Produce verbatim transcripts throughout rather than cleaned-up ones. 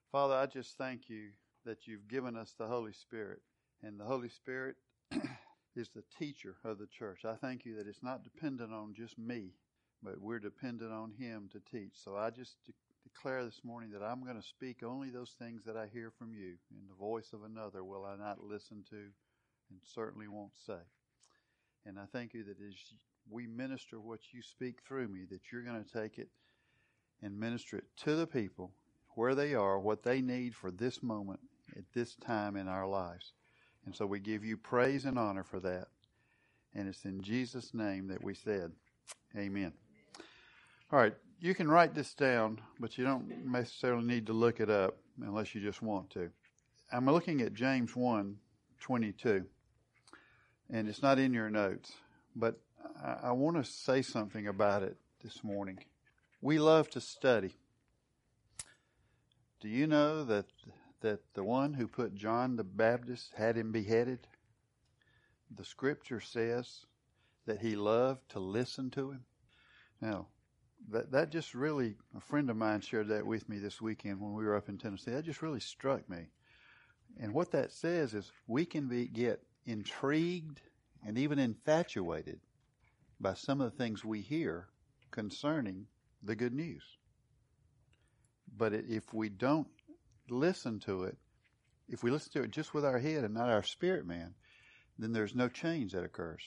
Father, I just thank you that you've given us the Holy Spirit. And the Holy Spirit is the teacher of the church. I thank you that it's not dependent on just me, but we're dependent on him to teach. So I just de- declare this morning that I'm going to speak only those things that I hear from you. And the voice of another will I not listen to and certainly won't say. And I thank you that as we minister what you speak through me, that you're going to take it and minister it to the people where they are, what they need for this moment at this time in our lives. And so we give you praise and honor for that. And it's in Jesus' name that we said, amen. All right, you can write this down, but you don't necessarily need to look it up unless you just want to. I'm looking at James one twenty-two, and it's not in your notes, but I, I want to say something about it this morning. We love to study. Do you know that that the one who put John the Baptist had him beheaded? The scripture says that he loved to listen to him. Now, that that just really, a friend of mine shared that with me this weekend when we were up in Tennessee. That just really struck me. And what that says is we can be get intrigued and even infatuated by some of the things we hear concerning the good news. But if we don't listen to it, if we listen to it just with our head and not our spirit man, then there's no change that occurs.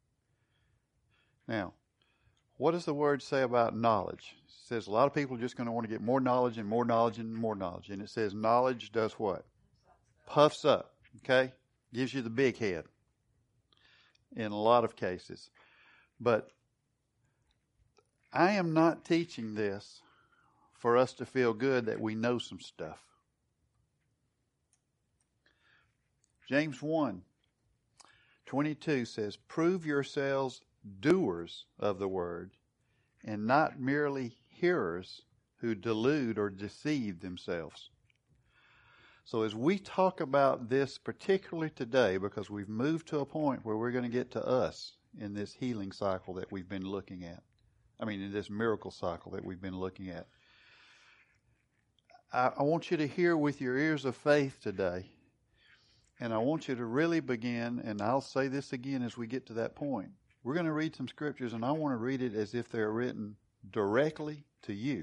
Now, what does the word say about knowledge? It says a lot of people are just going to want to get more knowledge and more knowledge and more knowledge. And it says knowledge does what? Puffs up, okay? Gives you the big head in a lot of cases. But I am not teaching this for us to feel good that we know some stuff. James one twenty-two says, prove yourselves doers of the word and not merely hearers who delude or deceive themselves. So as we talk about this particularly today, because we've moved to a point where we're going to get to us in this healing cycle that we've been looking at. I mean, in this miracle cycle that we've been looking at. I, I want you to hear with your ears of faith today. And I want you to really begin, and I'll say this again as we get to that point. We're going to read some scriptures, and I want to read it as if they're written directly to you.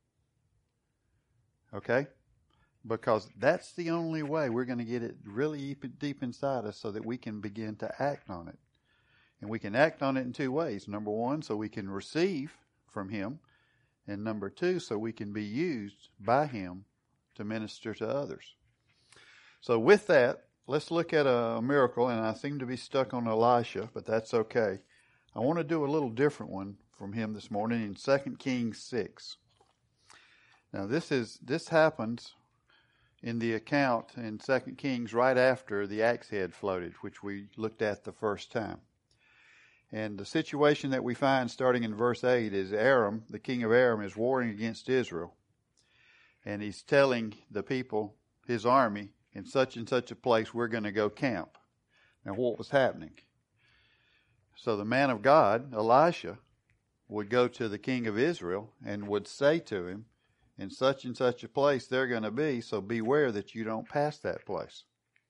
Okay? Because that's the only way we're going to get it really deep inside us so that we can begin to act on it. And we can act on it in two ways. Number one, so we can receive from him. And number two, so we can be used by him to minister to others. So with that, let's look at a miracle, and I seem to be stuck on Elisha, but that's okay. I want to do a little different one from him this morning in Second Kings six. Now this is this happens in the account in Second Kings right after the axe head floated, which we looked at the first time. And the situation that we find starting in verse eight is Aram, the king of Aram, is warring against Israel. And he's telling the people, his army, in such and such a place we're going to go camp. Now what was happening? So the man of God, Elisha, would go to the king of Israel and would say to him, in such and such a place they're going to be, so beware that you don't pass that place.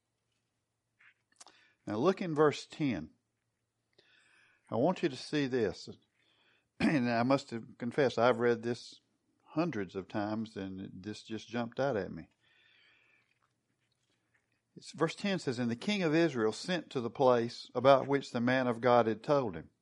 Now look in verse ten. I want you to see this. And I must confess, I've read this hundreds of times, and this just jumped out at me. It's, verse ten says, and the king of Israel sent to the place about which the man of God had told him.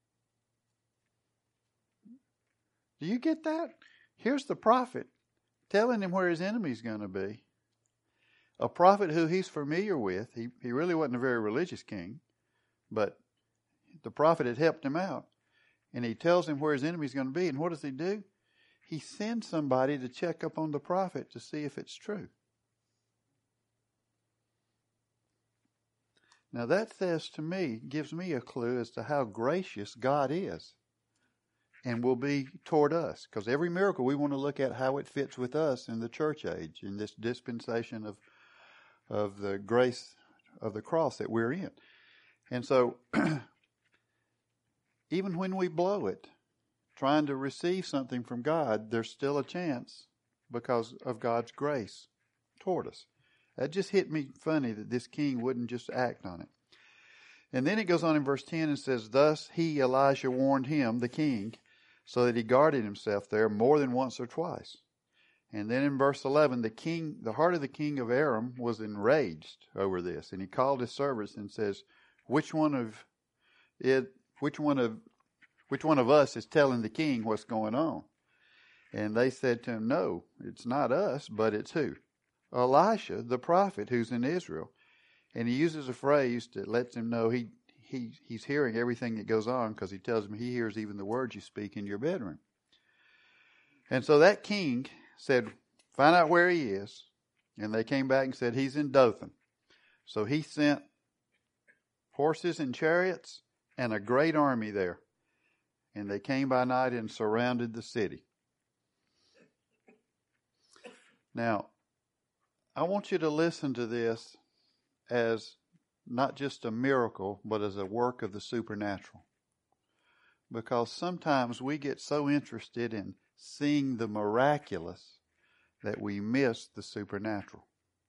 Do you get that? Here's the prophet telling him where his enemy's going to be. A prophet who he's familiar with. He, he really wasn't a very religious king, but the prophet had helped him out. And he tells him where his enemy's going to be. And what does he do? He sends somebody to check up on the prophet to see if it's true. Now that says to me, gives me a clue as to how gracious God is and will be toward us. Because every miracle we want to look at how it fits with us in the church age, in this dispensation of of the grace of the cross that we're in. And so even when we blow it, trying to receive something from God, there's still a chance because of God's grace toward us. That just hit me funny that this king wouldn't just act on it. And then it goes on in verse ten and says, thus he, Elijah, warned him, the king, so that he guarded himself there more than once or twice. And then in verse eleven, the king, the heart of the king of Aram was enraged over this, and he called his servants and says, which one of it, which one of, which one of us is telling the king what's going on? And they said to him, no, it's not us, but it's who? Elisha, the prophet who's in Israel. And he uses a phrase that lets him know he, he he's hearing everything that goes on, because he tells him he hears even the words you speak in your bedroom. And so that king said, find out where he is. And they came back and said, he's in Dothan. So he sent horses and chariots and a great army there. And they came by night and surrounded the city. Now, I want you to listen to this as not just a miracle, but as a work of the supernatural. Because sometimes we get so interested in seeing the miraculous that we miss the supernatural.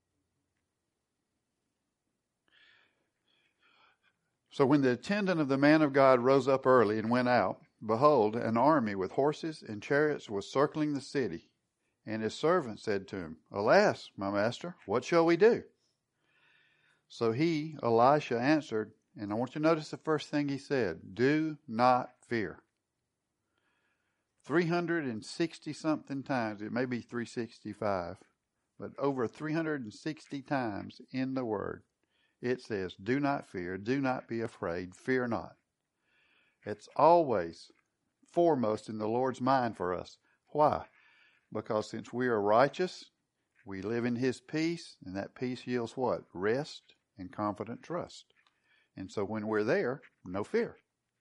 So when the attendant of the man of God rose up early and went out, behold, an army with horses and chariots was circling the city. And his servant said to him, alas, my master, what shall we do? So he, Elisha, answered, and I want you to notice the first thing he said, do not fear. three hundred sixty something times, it may be three hundred sixty-five, but over three hundred sixty times in the word, it says, do not fear, do not be afraid, fear not. It's always foremost in the Lord's mind for us. Why? Because since we are righteous, we live in his peace, and that peace yields what? Rest and confident trust. And so when we're there, no fear.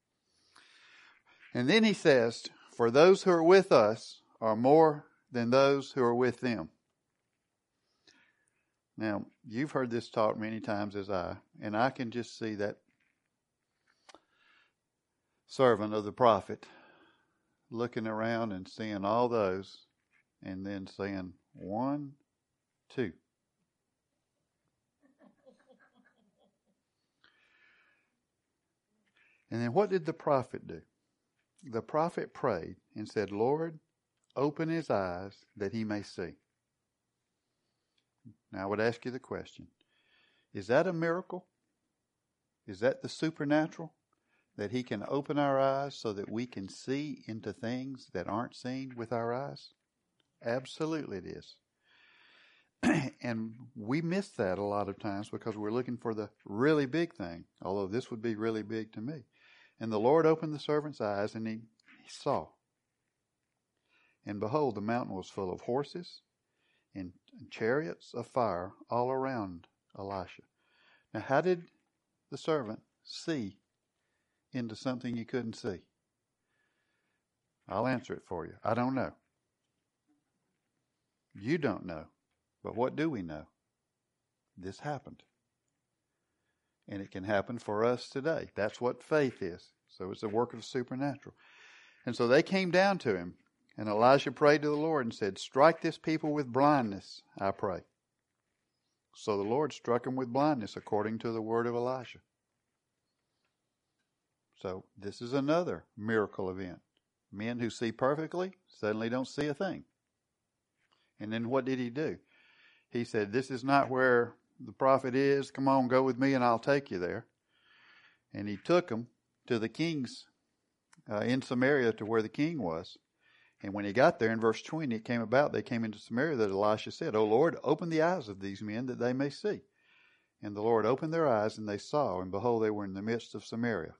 And then he says, for those who are with us are more than those who are with them. Now, you've heard this taught many times as I, and I can just see that servant of the prophet looking around and seeing all those and then saying, one, two. And then what did the prophet do? The prophet prayed and said, Lord, open his eyes that he may see. Now I would ask you the question, is that a miracle? Is that the supernatural? That he can open our eyes so that we can see into things that aren't seen with our eyes? Absolutely it is. And we miss that a lot of times because we're looking for the really big thing, although this would be really big to me. And the Lord opened the servant's eyes, and he, he saw. And behold, the mountain was full of horses and chariots of fire all around Elisha. Now, how did the servant see into something he couldn't see? I'll answer it for you. I don't know. You don't know. But what do we know? This happened. And it can happen for us today. That's what faith is. So it's a work of the supernatural. And so they came down to him. And Elisha prayed to the Lord and said, strike this people with blindness, I pray. So the Lord struck him with blindness according to the word of Elisha. So this is another miracle event. Men who see perfectly suddenly don't see a thing. And then what did he do? He said, this is not where the prophet is. Come on, go with me and I'll take you there. And he took them to the king's, uh, in Samaria to where the king was. And when he got there in verse twenty, it came about, they came into Samaria that Elisha said, O Lord, open the eyes of these men that they may see. And the Lord opened their eyes and they saw, and behold, they were in the midst of Samaria.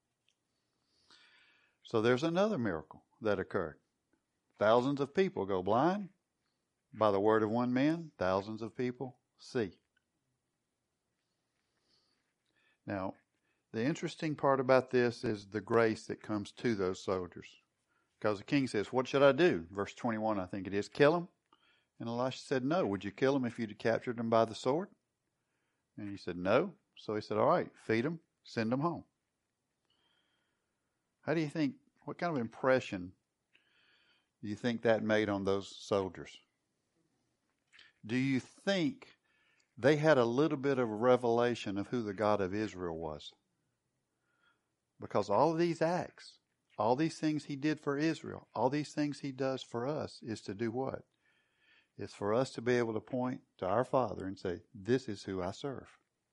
So there's another miracle that occurred. Thousands of people go blind. By the word of one man, thousands of people see. Now, the interesting part about this is the grace that comes to those soldiers. Because the king says, what should I do? Verse twenty-one, I think it is, kill them? And Elisha said, no. Would you kill them if you'd captured them by the sword? And he said, no. So he said, all right, feed them, send them home. How do you think, what kind of impression do you think that made on those soldiers? do you think they had a little bit of a revelation of who the God of Israel was? Because all of these acts, all these things he did for Israel, all these things he does for us is to do what? It's for us to be able to point to our Father and say, this is who I serve.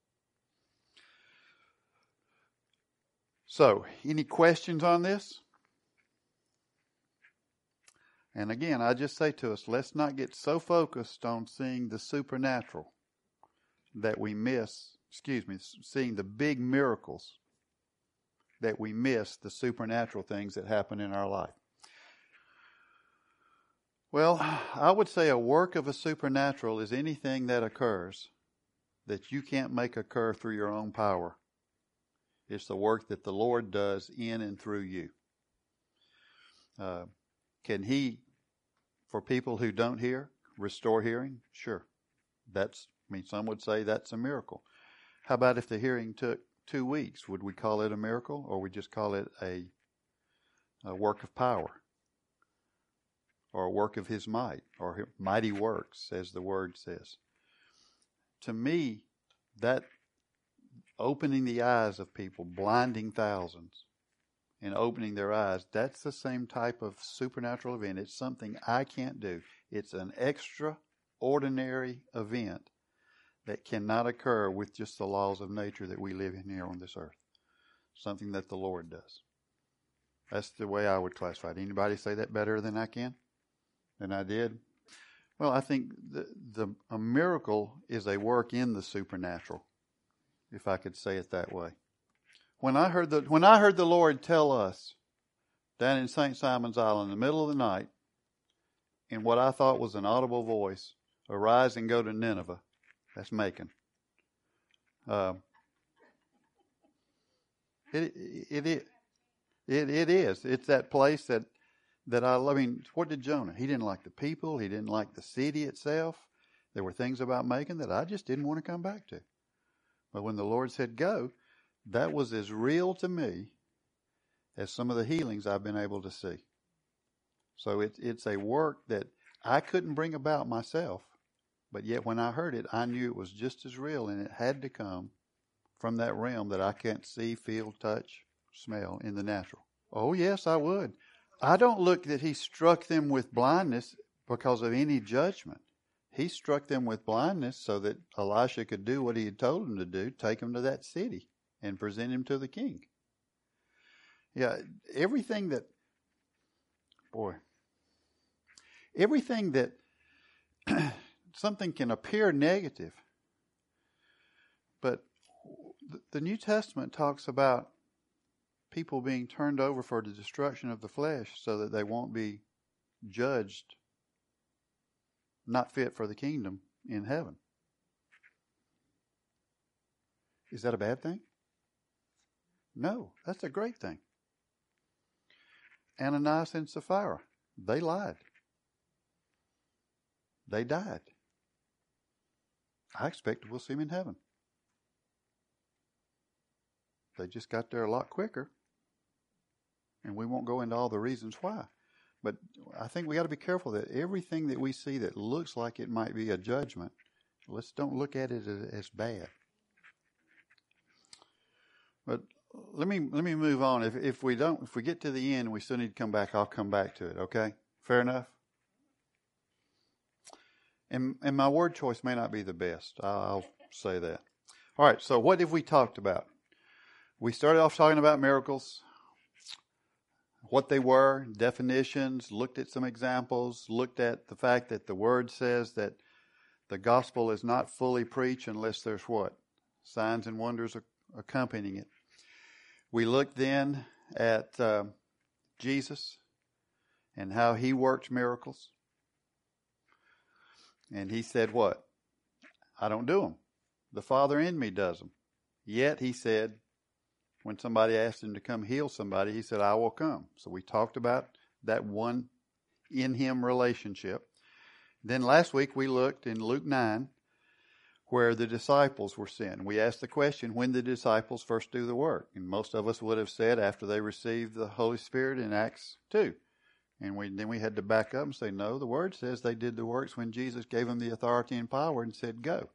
So, any questions on this? And again, I just say to us, let's not get so focused on seeing the supernatural that we miss, excuse me, seeing the big miracles that we miss the supernatural things that happen in our life. Well, I would say a work of a supernatural is anything that occurs that you can't make occur through your own power. It's the work that the Lord does in and through you. Uh, can He, for people who don't hear, restore hearing? Sure. That's, I mean, some would say that's a miracle. How about if the hearing took two weeks? Would we call it a miracle, or we just call it a, a work of power, or a work of His might, or mighty works, as the Word says? To me, that opening the eyes of people, blinding thousands, and opening their eyes, that's the same type of supernatural event. It's something I can't do. It's an extraordinary event that cannot occur with just the laws of nature that we live in here on this earth. Something that the Lord does. That's the way I would classify it. Anybody say that better than I can? Than I did? Well, I think the, the a miracle is a work in the supernatural, if I could say it that way. When I heard the when I heard the Lord tell us down in Saint Simon's Island in the middle of the night, in what I thought was an audible voice, arise and go to Nineveh. That's Macon. Uh, it, it it it it is. It's that place that that I. I mean, what did Jonah? He didn't like the people. He didn't like the city itself. There were things about Macon that I just didn't want to come back to. But when the Lord said go, that was as real to me as some of the healings I've been able to see. So it, it's a work that I couldn't bring about myself, but yet when I heard it, I knew it was just as real, and it had to come from that realm that I can't see, feel, touch, smell in the natural. Oh, yes, I would. I don't look that He struck them with blindness because of any judgment. He struck them with blindness so that Elisha could do what he had told him to do, take him to that city and present him to the king. Yeah, everything that, boy, everything that something can appear negative, but the New Testament talks about people being turned over for the destruction of the flesh so that they won't be judged not fit for the kingdom in heaven. Is that a bad thing? No, that's a great thing. Ananias and Sapphira, they lied. They died. I expect we'll see them in heaven. They just got there a lot quicker, and we won't go into all the reasons why. But I think we got to be careful that everything that we see that looks like it might be a judgment, let's don't look at it as, as bad. But let me let me move on. If if we don't, if we get to the end and we still need to come back, I'll come back to it. Okay, fair enough. And and my word choice may not be the best. I'll say that. All right. So what have we talked about? We started off talking about miracles. What they were, definitions, looked at some examples, looked at the fact that the Word says that the gospel is not fully preached unless there's what? Signs and wonders accompanying it. We looked then at uh, Jesus and how He worked miracles. And He said what? I don't do them. The Father in me does them. Yet He said, when somebody asked Him to come heal somebody, He said, I will come. So we talked about that one in Him relationship. Then last week we looked in Luke nine where the disciples were sent. We asked the question, when did the disciples first do the work? And most of us would have said after they received the Holy Spirit in Acts two. And we, then we had to back up and say, no, the Word says they did the works when Jesus gave them the authority and power and said, go.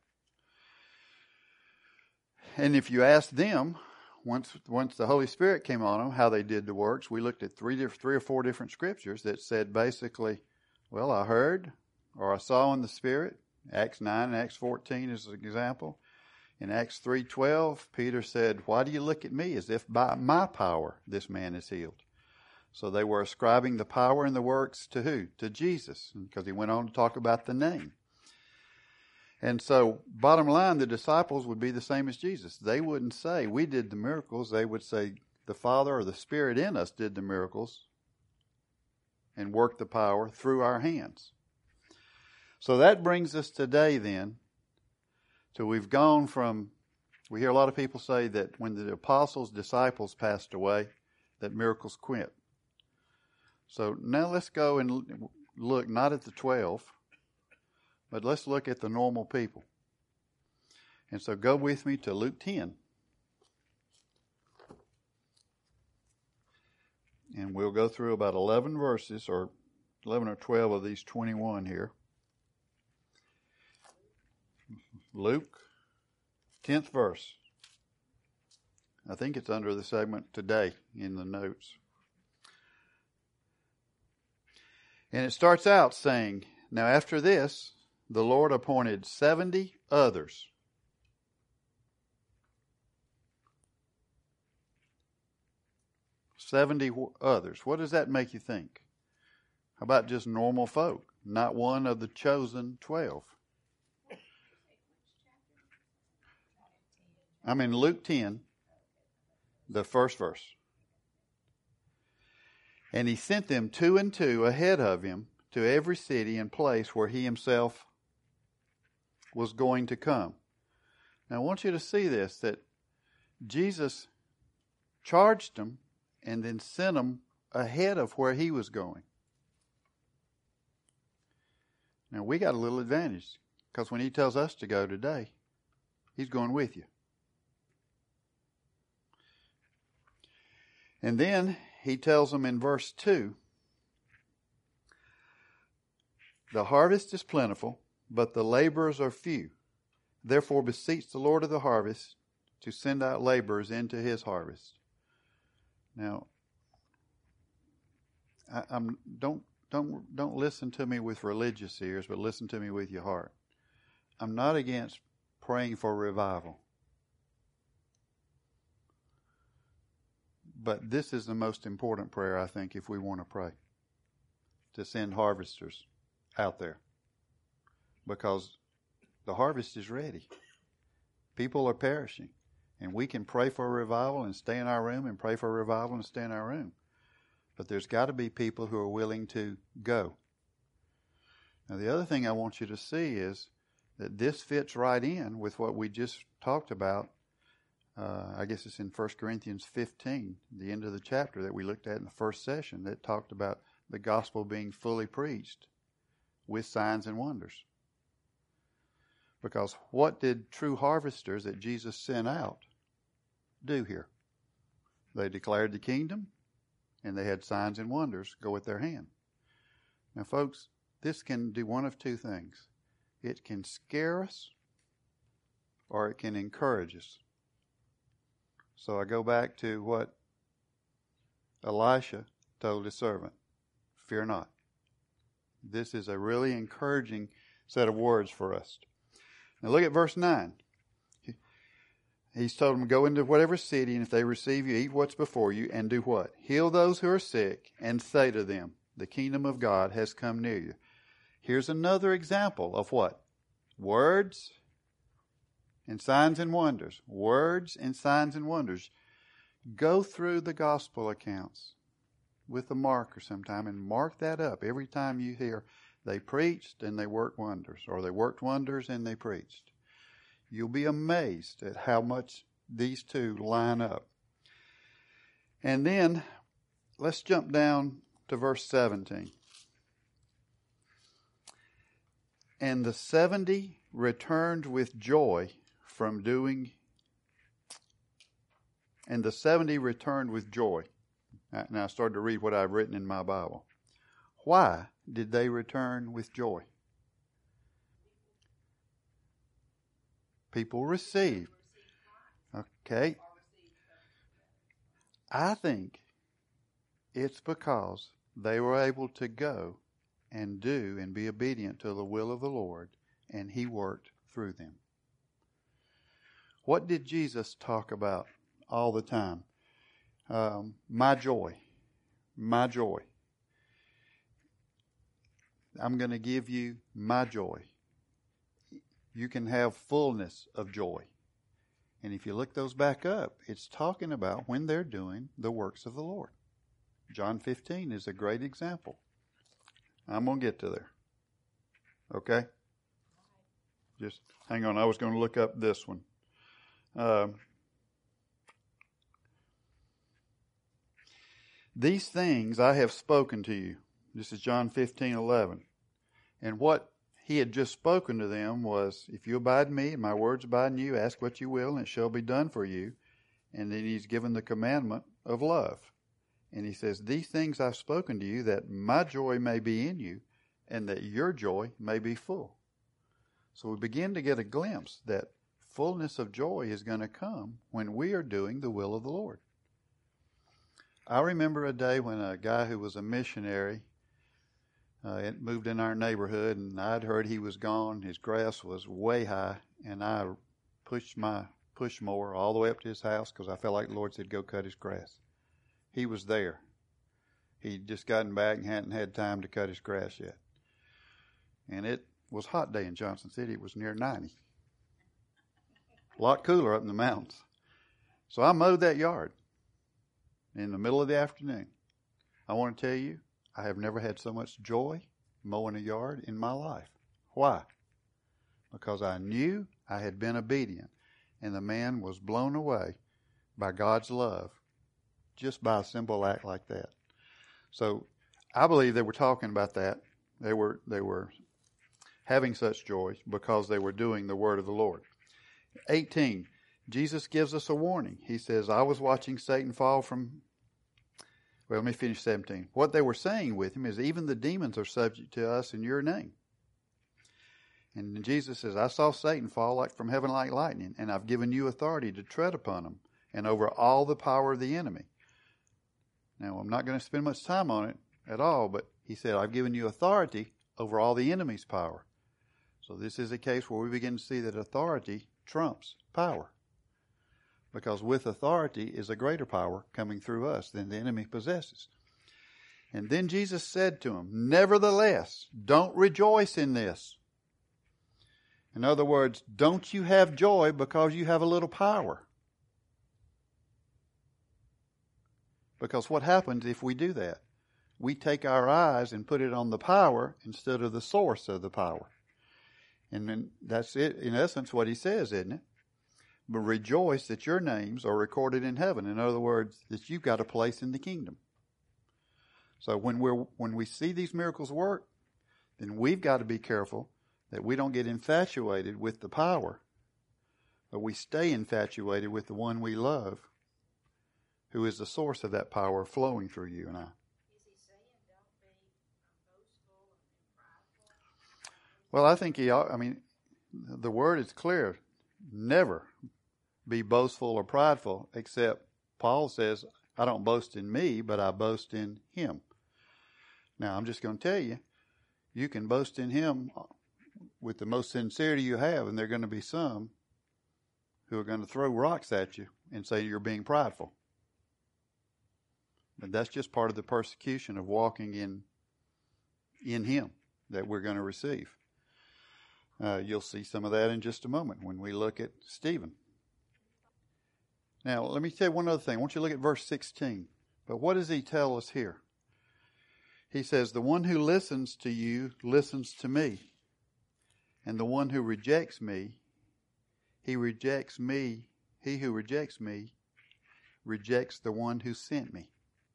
And if you ask them, once once the Holy Spirit came on them, how they did the works, we looked at three, three or four different scriptures that said basically, well, I heard or I saw in the Spirit. Acts nine and Acts fourteen is an example. In Acts three twelve, Peter said, why do you look at me as if by my power this man is healed? So they were ascribing the power and the works to who? To Jesus, because he went on to talk about the name. And so, bottom line, the disciples would be the same as Jesus. They wouldn't say, we did the miracles. They would say, the Father or the Spirit in us did the miracles and worked the power through our hands. So that brings us today then. So we've gone from, we hear a lot of people say that when the apostles, disciples passed away, that miracles quit. So now let's go and look not at the twelve, but let's look at the normal people. And so go with me to Luke ten. And we'll go through about eleven verses, or eleven or twelve of these twenty-one here. Luke, tenth verse. I think it's under the segment today in the notes. And it starts out saying, now after this, the Lord appointed seventy others. Seventy others. What does that make you think? How about just normal folk? Not one of the chosen twelve. I'm in Luke ten, the first verse. And he sent them two and two ahead of him to every city and place where he himself was going to come. Now I want you to see this, that Jesus charged them and then sent them ahead of where he was going. Now we got a little advantage, because when he tells us to go today, he's going with you. And then he tells them in verse two, the harvest is plentiful, but the laborers are few. Therefore beseech the Lord of the harvest to send out laborers into his harvest. Now, I, I'm don't don't don't listen to me with religious ears, but listen to me with your heart. I'm not against praying for revival. But this is the most important prayer, I think, if we want to pray. To send harvesters out there. Because the harvest is ready. People are perishing. And we can pray for a revival and stay in our room, and pray for a revival and stay in our room. But there's got to be people who are willing to go. Now, the other thing I want you to see is that this fits right in with what we just talked about. Uh, I guess it's in First Corinthians fifteen, the end of the chapter that we looked at in the first session, that talked about the gospel being fully preached with signs and wonders. Because what did true harvesters that Jesus sent out do here? They declared the kingdom, and they had signs and wonders go with their hand. Now, folks, this can do one of two things. It can scare us, or it can encourage us. So I go back to what Elisha told his servant. Fear not. This is a really encouraging set of words for us. Now look at verse nine. He's told them, go into whatever city, and if they receive you, eat what's before you, and do what? Heal those who are sick, and say to them, the kingdom of God has come near you. Here's another example of what? Words and signs and wonders. Words and signs and wonders. Go through the gospel accounts with a marker sometime and mark that up every time you hear they preached and they worked wonders, or they worked wonders and they preached. You'll be amazed at how much these two line up. And then let's jump down to verse seventeen. And the seventy returned with joy from doing, and the seventy returned with joy. Now I started to read what I've written in my Bible. Why did they return with joy? People received. Okay. I think it's because they were able to go and do and be obedient to the will of the Lord, and He worked through them. What did Jesus talk about all the time? Um, my joy. My joy. I'm going to give you my joy. You can have fullness of joy. And if you look those back up, it's talking about when they're doing the works of the Lord. John fifteen is a great example. I'm going to get to there. Okay? Just hang on. I was going to look up this one. Um, These things I have spoken to you. This is John fifteen eleven. And what he had just spoken to them was, if you abide in me and my words abide in you, ask what you will and it shall be done for you. And then he's given the commandment of love. And he says, these things I've spoken to you, that my joy may be in you and that your joy may be full. So we begin to get a glimpse that fullness of joy is going to come when we are doing the will of the Lord. I remember a day when a guy who was a missionary uh, it moved in our neighborhood, and I'd heard he was gone. His grass was way high, and I pushed my push mower all the way up to his house because I felt like the Lord said, go cut his grass. He was there. He'd just gotten back and hadn't had time to cut his grass yet. And it was a hot day in Johnson City. It was near ninety. A lot cooler up in the mountains. So I mowed that yard in the middle of the afternoon. I want to tell you, I have never had so much joy mowing a yard in my life. Why? Because I knew I had been obedient, and the man was blown away by God's love just by a simple act like that. So I believe they were talking about that. They were they were having such joy because they were doing the word of the Lord. eighteen, Jesus gives us a warning. He says, I was watching Satan fall from... Well, let me finish seventeen. What they were saying with him is, even the demons are subject to us in your name. And Jesus says, I saw Satan fall like from heaven like lightning, and I've given you authority to tread upon him and over all the power of the enemy. Now, I'm not going to spend much time on it at all, but he said, I've given you authority over all the enemy's power. So this is a case where we begin to see that authority trumps power. Because with authority is a greater power coming through us than the enemy possesses. And then Jesus said to him, nevertheless, don't rejoice in this. In other words, don't you have joy because you have a little power. Because what happens if we do that? We take our eyes and put it on the power instead of the source of the power. And then that's it, in essence, what he says, isn't it? But rejoice that your names are recorded in heaven. In other words, that you've got a place in the kingdom. So when we're when we see these miracles work, then we've got to be careful that we don't get infatuated with the power, but we stay infatuated with the one we love, who is the source of that power flowing through you and I. Is he saying don't be boastful and prideful? Well, I think he. I mean, the word is clear. Never be boastful or prideful, except Paul says, I don't boast in me, but I boast in him. Now, I'm just going to tell you, you can boast in him with the most sincerity you have, and there are going to be some who are going to throw rocks at you and say you're being prideful. But that's just part of the persecution of walking in in him that we're going to receive. Uh, you'll see some of that in just a moment when we look at Stephen. Now, let me tell you one other thing. I want you to look at verse sixteen. But what does he tell us here? He says, the one who listens to you listens to me. And the one who rejects me, he rejects me. He who rejects me rejects the one who sent me.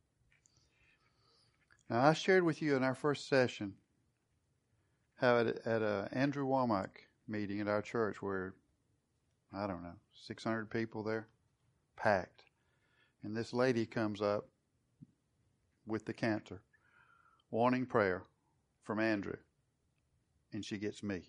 Now, I shared with you in our first session how at, at a Andrew Womack meeting at our church where, I don't know, six hundred people there, packed. And this lady comes up with the cancer, wanting prayer from Andrew, and she gets me.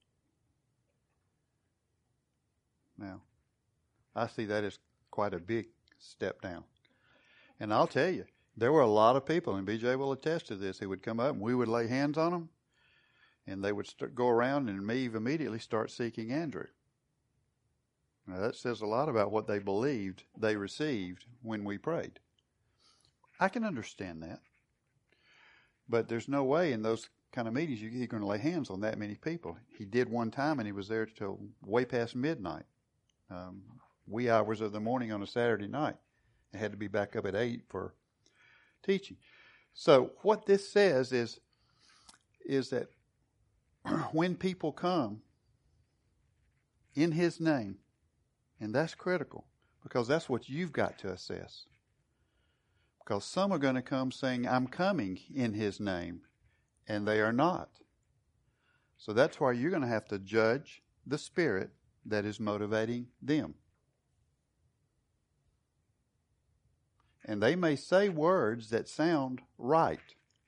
Now, I see that as quite a big step down. And I'll tell you, there were a lot of people, and B J will attest to this, who would come up and we would lay hands on them, and they would start, go around and me immediately start seeking Andrew. Now, that says a lot about what they believed they received when we prayed. I can understand that. But there's no way in those kind of meetings you're going to lay hands on that many people. He did one time, and he was there till way past midnight, um, wee hours of the morning on a Saturday night. It had to be back up at eight for teaching. So what this says is, is that when people come in his name, and that's critical, because that's what you've got to assess. Because some are going to come saying, I'm coming in his name, and they are not. So that's why you're going to have to judge the spirit that is motivating them. And they may say words that sound right,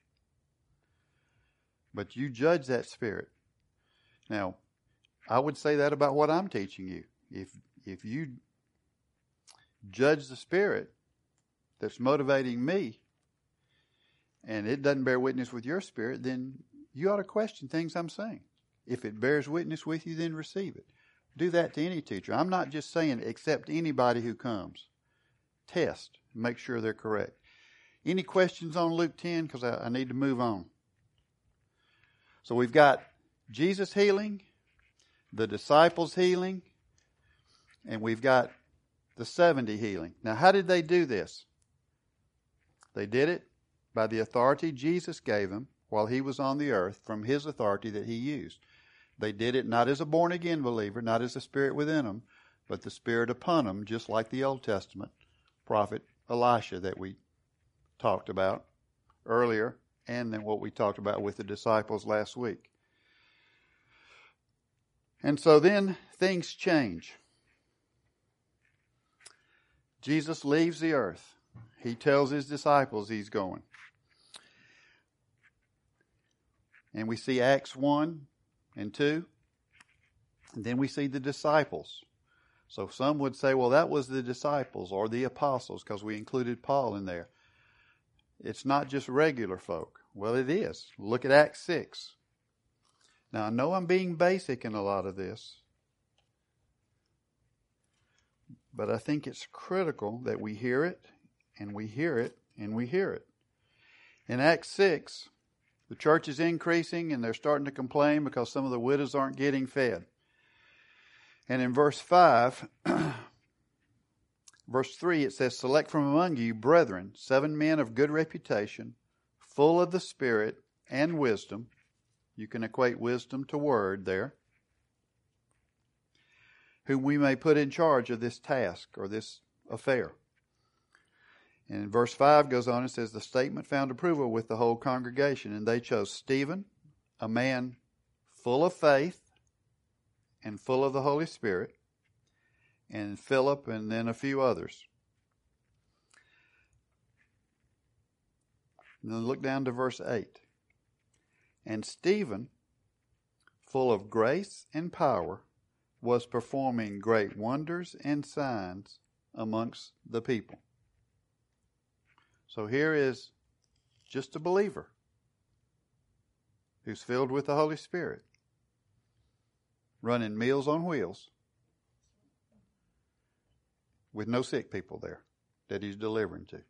but you judge that spirit. Now, I would say that about what I'm teaching you. If if you judge the spirit that's motivating me, and it doesn't bear witness with your spirit, then you ought to question things I'm saying. If it bears witness with you, then receive it. Do that to any teacher. I'm not just saying accept anybody who comes. Test. Make sure they're correct. Any questions on Luke ten? Because I, I need to move on. So we've got Jesus healing, the disciples healing, and we've got the seventy healing. Now, how did they do this? They did it by the authority Jesus gave them while he was on the earth, from his authority that he used. They did it not as a born-again believer, not as the Spirit within them, but the Spirit upon them, just like the Old Testament prophet Elisha that we talked about earlier, and then what we talked about with the disciples last week. And so then things change. Jesus leaves the earth. He tells his disciples he's going. And we see Acts one and two. And then we see the disciples. So some would say, well, that was the disciples or the apostles, because we included Paul in there. It's not just regular folk. Well, it is. Look at Acts six. Now, I know I'm being basic in a lot of this, but I think it's critical that we hear it, and we hear it, and we hear it. In Acts six, the church is increasing, and they're starting to complain because some of the widows aren't getting fed. And in verse five, verse three, it says, select from among you, brethren, seven men of good reputation, full of the Spirit and wisdom. You can equate wisdom to word there. Whom we may put in charge of this task or this affair. And verse five goes on and says, the statement found approval with the whole congregation. And they chose Stephen, a man full of faith and full of the Holy Spirit, and Philip, and then a few others. And then look down to verse eight. And Stephen, full of grace and power, was performing great wonders and signs amongst the people. So here is just a believer who's filled with the Holy Spirit, running Meals on Wheels with no sick people there that he's delivering to.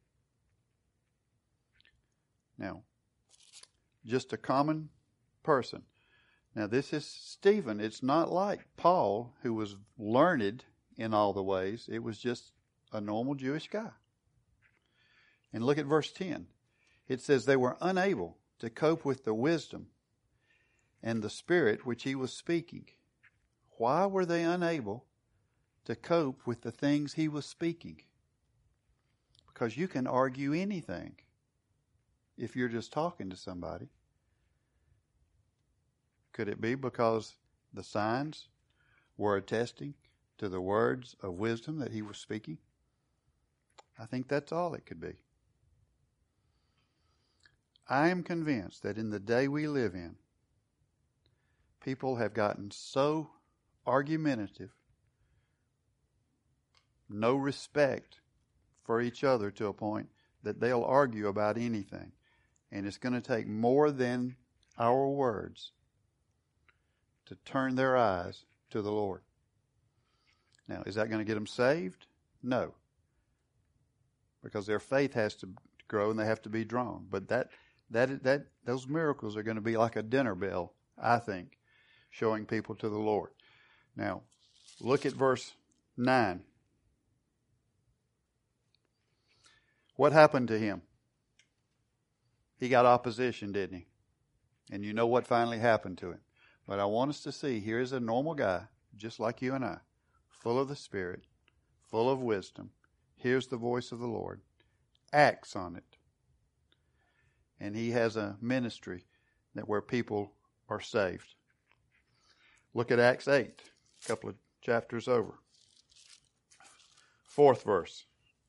Now, just a common person. Now, this is Stephen. It's not like Paul, who was learned in all the ways. It was just a normal Jewish guy. And look at verse ten. It says they were unable to cope with the wisdom and the spirit which he was speaking. Why were they unable to cope with the things he was speaking? Because you can argue anything if you're just talking to somebody. Could it be because the signs were attesting to the words of wisdom that he was speaking? I think that's all it could be. I am convinced that in the day we live in, people have gotten so argumentative, no respect for each other to a point that they'll argue about anything. And it's going to take more than our words to turn their eyes to the Lord. Now, is that going to get them saved? No. Because their faith has to grow and they have to be drawn. But that that that those miracles are going to be like a dinner bell, I think, showing people to the Lord. Now, look at verse nine. What happened to him? He got opposition, didn't he? And you know what finally happened to him. But I want us to see, here's a normal guy, just like you and I, full of the Spirit, full of wisdom, hears the voice of the Lord, acts on it. And he has a ministry that where people are saved. Look at Acts eight, a couple of chapters over. Fourth verse.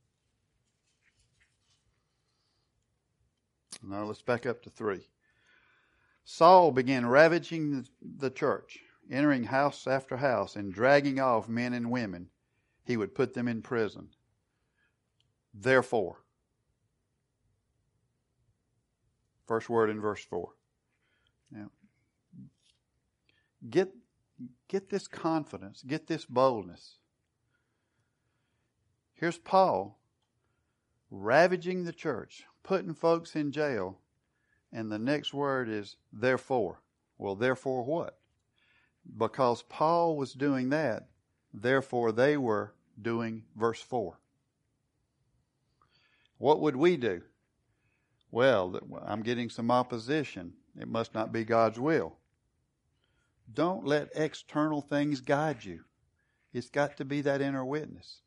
Now let's back up to three. Saul began ravaging the church, entering house after house and dragging off men and women. He would put them in prison. Therefore, first word in verse four. Now, get, get this confidence, get this boldness. Here's Paul ravaging the church, putting folks in jail, and the next word is therefore. Well, therefore what? Because Paul was doing that, therefore they were doing verse four. What would we do? Well, I'm getting some opposition. It must not be God's will. Don't let external things guide you. It's got to be that inner witness.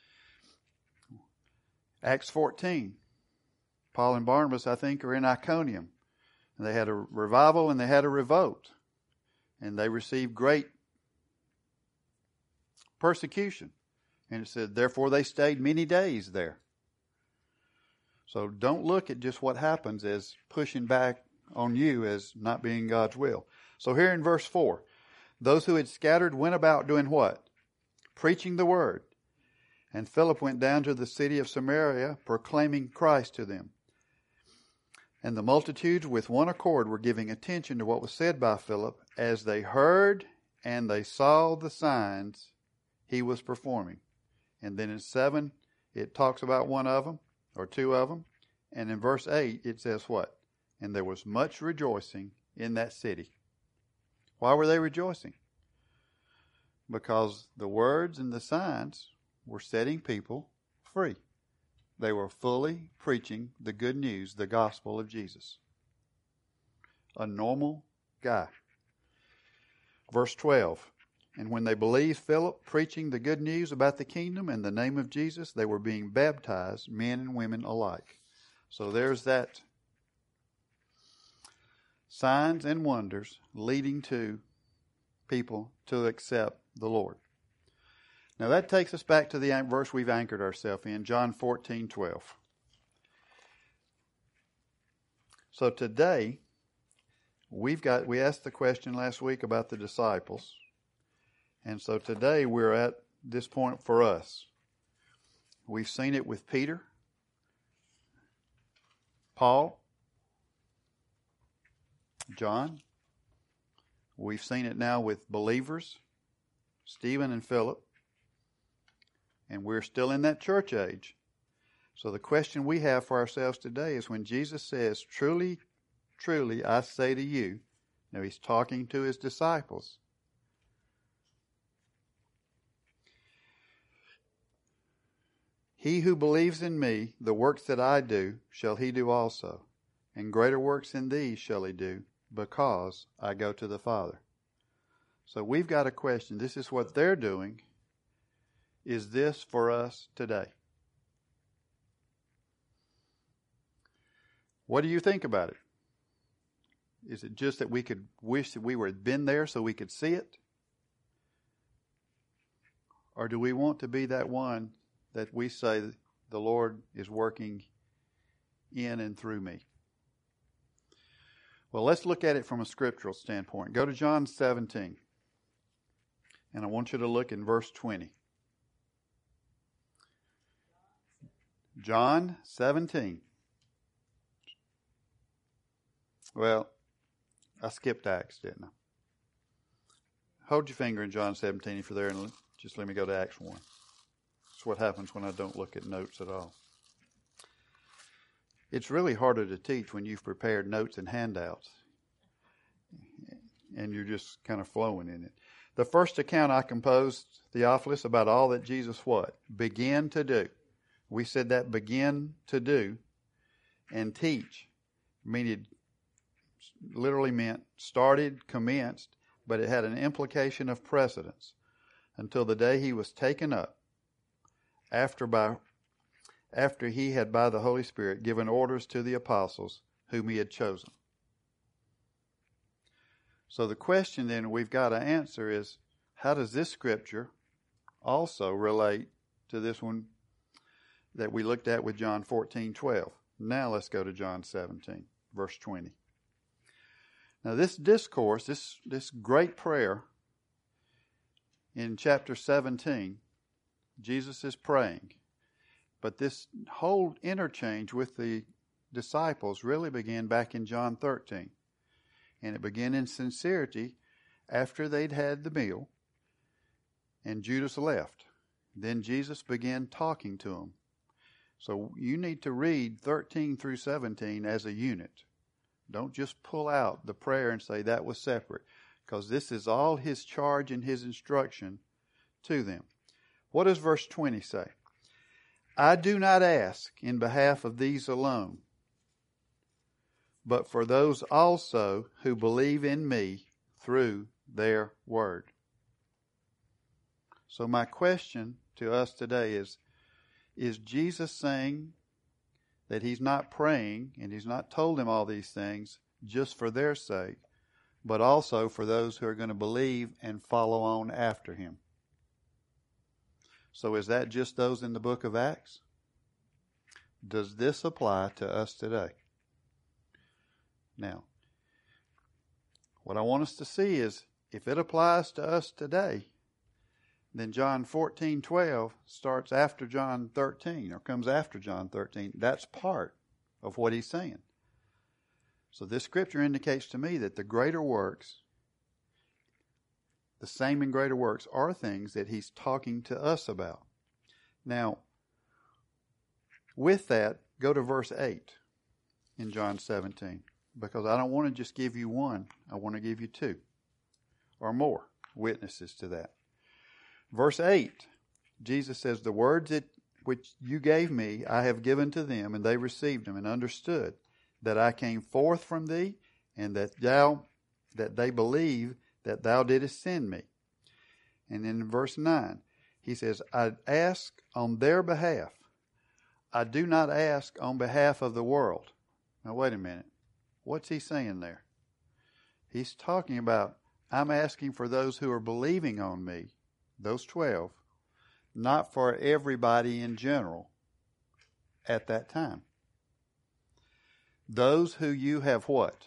Acts fourteen. Paul and Barnabas, I think, are in Iconium. And they had a revival and they had a revolt. And they received great persecution. And it said, therefore they stayed many days there. So don't look at just what happens as pushing back on you as not being God's will. So here in verse four, those who had scattered went about doing what? Preaching the word. And Philip went down to the city of Samaria, proclaiming Christ to them. And the multitudes with one accord were giving attention to what was said by Philip as they heard and they saw the signs he was performing. And then in seven, it talks about one of them, or two of them. And in verse eight, it says what? And there was much rejoicing in that city. Why were they rejoicing? Because the words and the signs were setting people free. They were fully preaching the good news, the gospel of Jesus. A normal guy. Verse twelve. And when they believed Philip preaching the good news about the kingdom and the name of Jesus, they were being baptized, men and women alike. So there's that signs and wonders leading to people to accept the Lord. Now that takes us back to the verse we've anchored ourselves in, John fourteen twelve. So today, we've got, we asked the question last week about the disciples. And so today we're at this point for us. We've seen it with Peter, Paul, John. We've seen it now with believers, Stephen and Philip. And we're still in that church age. So the question we have for ourselves today is when Jesus says, truly, truly, I say to you, now he's talking to his disciples. He who believes in me, the works that I do, shall he do also. And greater works than these shall he do, because I go to the Father. So we've got a question. This is what they're doing. Is this for us today? What do you think about it? Is it just that we could wish that we were been there so we could see it? Or do we want to be that one that we say the Lord is working in and through me? Well, let's look at it from a scriptural standpoint. Go to John seventeen. And I want you to look in verse twenty. John seventeen. Well, I skipped Acts, didn't I? Hold your finger in John seventeen if you're there, and just let me go to Acts one. That's what happens when I don't look at notes at all. It's really harder to teach when you've prepared notes and handouts, and you're just kind of flowing in it. The first account I composed, Theophilus, about all that Jesus what? Began to do. We said that begin to do and teach. I mean, it literally meant started, commenced, but it had an implication of precedence until the day he was taken up, after by after he had by the Holy Spirit given orders to the apostles whom he had chosen. So the question then we've got to answer is, how does this scripture also relate to this one that we looked at with John fourteen twelve? Now let's go to John seventeen, verse twenty. Now this discourse, this, this great prayer in chapter seventeen, Jesus is praying. But this whole interchange with the disciples really began back in John thirteen. And it began in sincerity after they'd had the meal and Judas left. Then Jesus began talking to them. So you need to read thirteen through seventeen as a unit. Don't just pull out the prayer and say that was separate, because this is all his charge and his instruction to them. What does verse twenty say? I do not ask in behalf of these alone, but for those also who believe in me through their word. So my question to us today is, is Jesus saying that he's not praying and he's not told them all these things just for their sake, but also for those who are going to believe and follow on after him? So is that just those in the book of Acts? Does this apply to us today? Now, what I want us to see is, if it applies to us today, then John fourteen twelve starts after John thirteen, or comes after John thirteen. That's part of what he's saying. So this scripture indicates to me that the greater works, the same and greater works, are things that he's talking to us about. Now, with that, go to verse eight in John seventeen. Because I don't want to just give you one. I want to give you two or more witnesses to that. Verse eight, Jesus says, the words that which you gave me, I have given to them, and they received them and understood that I came forth from thee, and that thou, that they believe that thou didst send me. And then in verse nine, he says, I ask on their behalf. I do not ask on behalf of the world. Now wait a minute. What's he saying there? He's talking about, I'm asking for those who are believing on me, those twelve, not for everybody in general at that time. Those who you have what?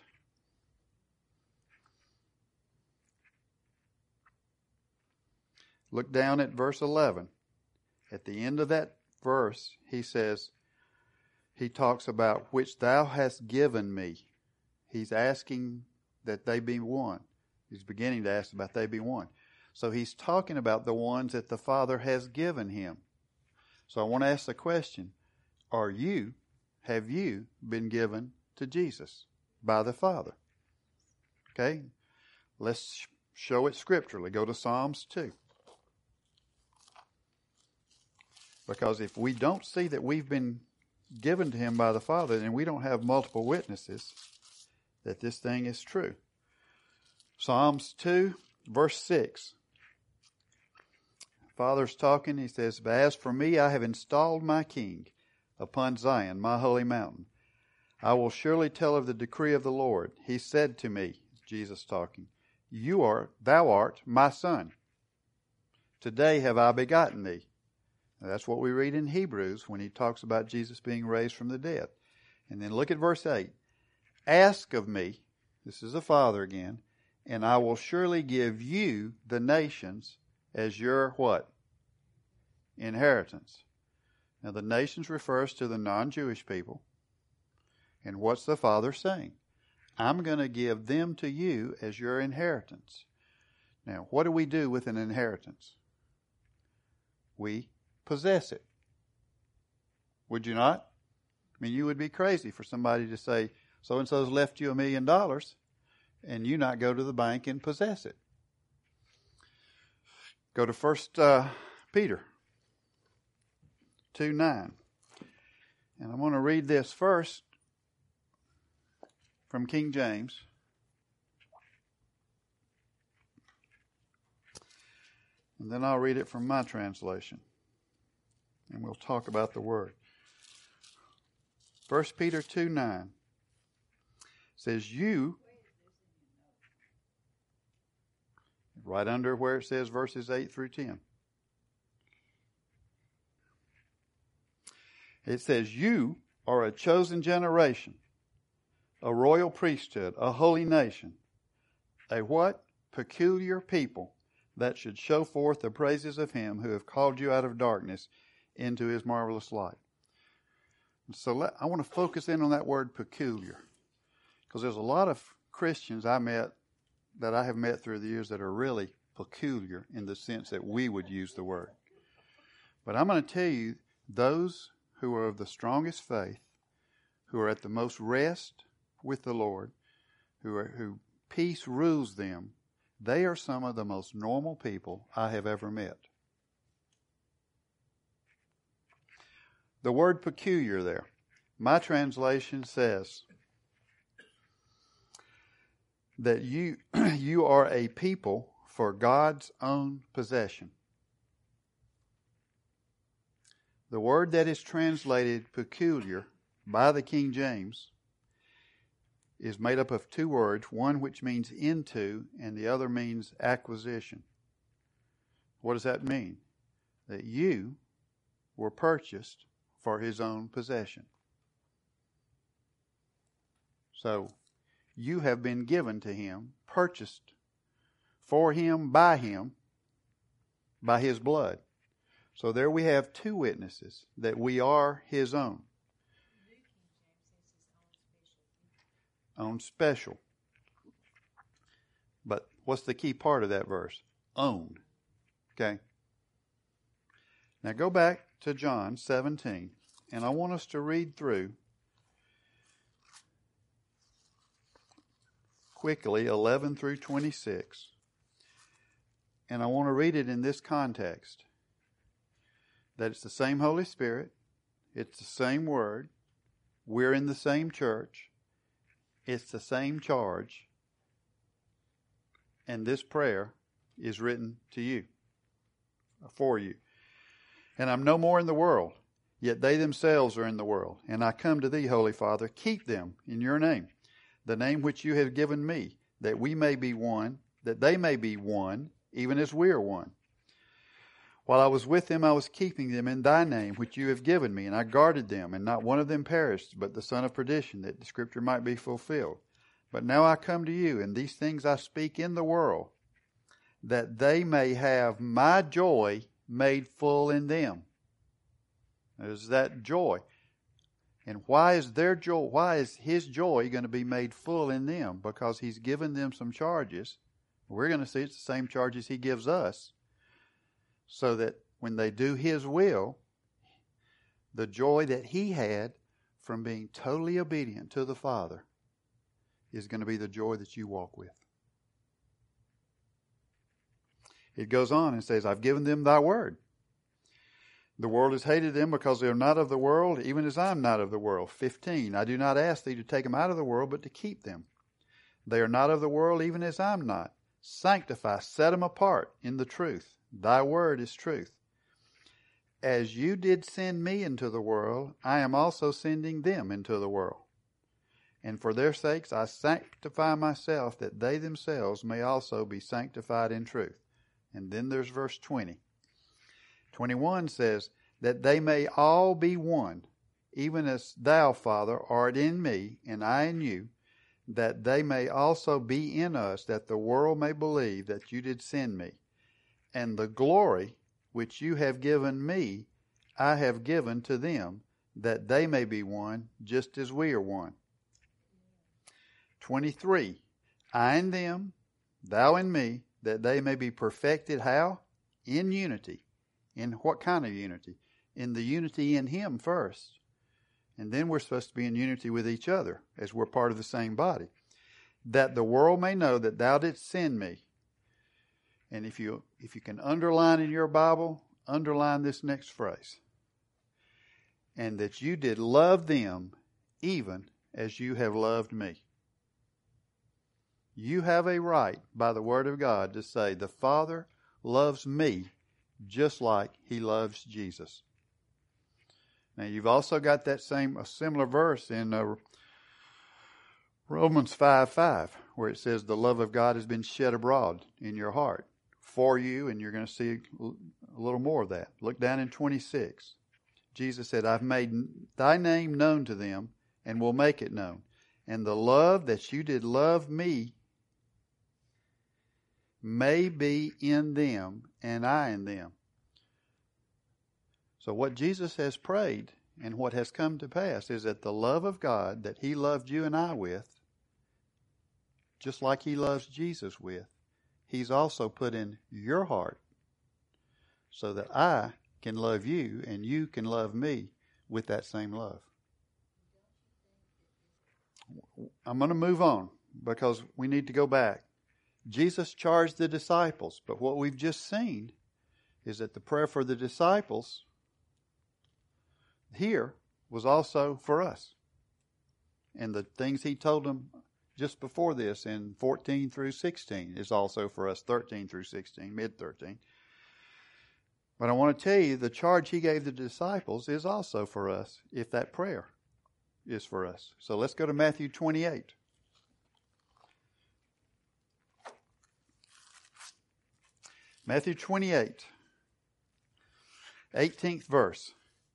Look down at verse eleven. At the end of that verse, he says, he talks about which thou hast given me. He's asking that they be one. He's beginning to ask about they be one. So he's talking about the ones that the Father has given him. So I want to ask the question, are you, have you been given to Jesus by the Father? Okay, let's show it scripturally. Go to Psalms two. Because if we don't see that we've been given to him by the Father, then we don't have multiple witnesses that this thing is true. Psalms two, verse six. Father's talking, he says, but as for me, I have installed my king upon Zion, my holy mountain. I will surely tell of the decree of the Lord. He said to me, Jesus talking, you are, thou art my son. Today have I begotten thee. Now, that's what we read in Hebrews when he talks about Jesus being raised from the dead. And then look at verse eight. Ask of me, This is the Father again. And I will surely give you the nations as your what? Inheritance. Now the nations refers to the non-Jewish people. And what's the Father saying? I'm going to give them to you as your inheritance. Now, what do we do with an inheritance? We possess it. Would you not? I mean, you would be crazy for somebody to say, so-and-so's left you a million dollars, and you not go to the bank and possess it. Go to First uh, Peter two nine. And I'm going to read this first from King James. And then I'll read it from my translation. And we'll talk about the word. First Peter two nine says, you, right under where it says verses eight through ten. It says, you are a chosen generation, a royal priesthood, a holy nation, a what? Peculiar people that should show forth the praises of him who have called you out of darkness into his marvelous light. So let, I want to focus in on that word peculiar, because there's a lot of Christians I met that I have met through the years that are really peculiar in the sense that we would use the word. But I'm going to tell you, those who are of the strongest faith, who are at the most rest with the Lord, who are, who peace rules them, they are some of the most normal people I have ever met. The word peculiar there, my translation says that you you are a people for God's own possession. The word that is translated peculiar by the King James is made up of two words, one which means into and the other means acquisition. What does that mean? That you were purchased for his own possession. So, you have been given to him, purchased for him, by him, by his blood. So there we have two witnesses that we are his own. Own special. But what's the key part of that verse? Own. Okay? Now go back to John seventeen, and I want us to read through quickly eleven through twenty-six. And I want to read it in this context. That it's the same Holy Spirit, it's the same word, we're in the same church, it's the same charge, and this prayer is written to you, for you. And I'm no more in the world, yet they themselves are in the world. And I come to thee, Holy Father, keep them in your name, the name which you have given me, that we may be one, that they may be one, even as we are one. While I was with them, I was keeping them in thy name, which you have given me, and I guarded them, and not one of them perished, but the son of perdition, that the scripture might be fulfilled. But now I come to you, and these things I speak in the world, that they may have my joy made full in them. There's that joy. And why is their joy, why is his joy going to be made full in them? Because he's given them some charges. We're going to see it's the same charges he gives us. So that when they do his will, the joy that he had from being totally obedient to the Father is going to be the joy that you walk with. It goes on and says, I've given them thy word. The world has hated them because they are not of the world, even as I am not of the world. fifteen, I do not ask thee to take them out of the world, but to keep them. They are not of the world, even as I am not. Sanctify, set them apart in the truth. Thy word is truth. As you did send me into the world, I am also sending them into the world. And for their sakes I sanctify myself, that they themselves may also be sanctified in truth. And then there's verse twenty. twenty-one says, that they may all be one, even as thou, Father, art in me, and I in you, that they may also be in us, that the world may believe that you did send me. And the glory which you have given me, I have given to them, that they may be one, just as we are one. twenty-three. I in them, thou in me, that they may be perfected. How? In unity. In what kind of unity? In the unity in Him first. And then we're supposed to be in unity with each other, as we're part of the same body. That the world may know that thou didst send me. And if you if you can underline in your Bible, underline this next phrase. And that you did love them even as you have loved me. You have a right by the Word of God to say, the Father loves me just like He loves Jesus. Now you've also got that same, a similar verse in uh, Romans five five, where it says the love of God has been shed abroad in your heart for you, and you're going to see a little more of that. Look down in twenty-six. Jesus said, I've made thy name known to them and will make it known. And the love that you did love me may be in them and I in them. So what Jesus has prayed and what has come to pass is that the love of God that He loved you and I with, just like He loves Jesus with, He's also put in your heart so that I can love you and you can love me with that same love. I'm going to move on because we need to go back. Jesus charged the disciples, but what we've just seen is that the prayer for the disciples here was also for us. And the things He told them just before this in fourteen through sixteen is also for us, thirteen through sixteen, mid thirteen. But I want to tell you, the charge He gave the disciples is also for us, if that prayer is for us. So let's go to Matthew twenty-eight. Matthew twenty-eight, eighteenth verse.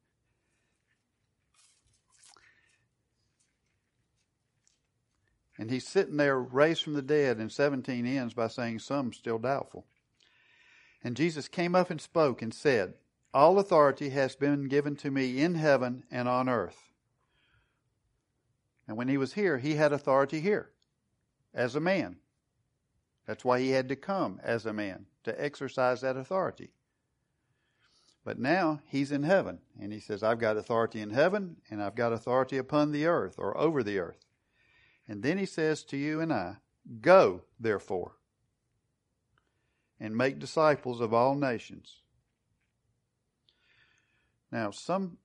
And He's sitting there raised from the dead, and seventeen ends by saying some still doubtful. And Jesus came up and spoke and said, all authority has been given to me in heaven and on earth. And when He was here, He had authority here as a man. That's why He had to come as a man, to exercise that authority. But now He's in heaven, and He says, I've got authority in heaven, and I've got authority upon the earth, or over the earth. And then He says to you and I, go, therefore, and make disciples of all nations. Now, some,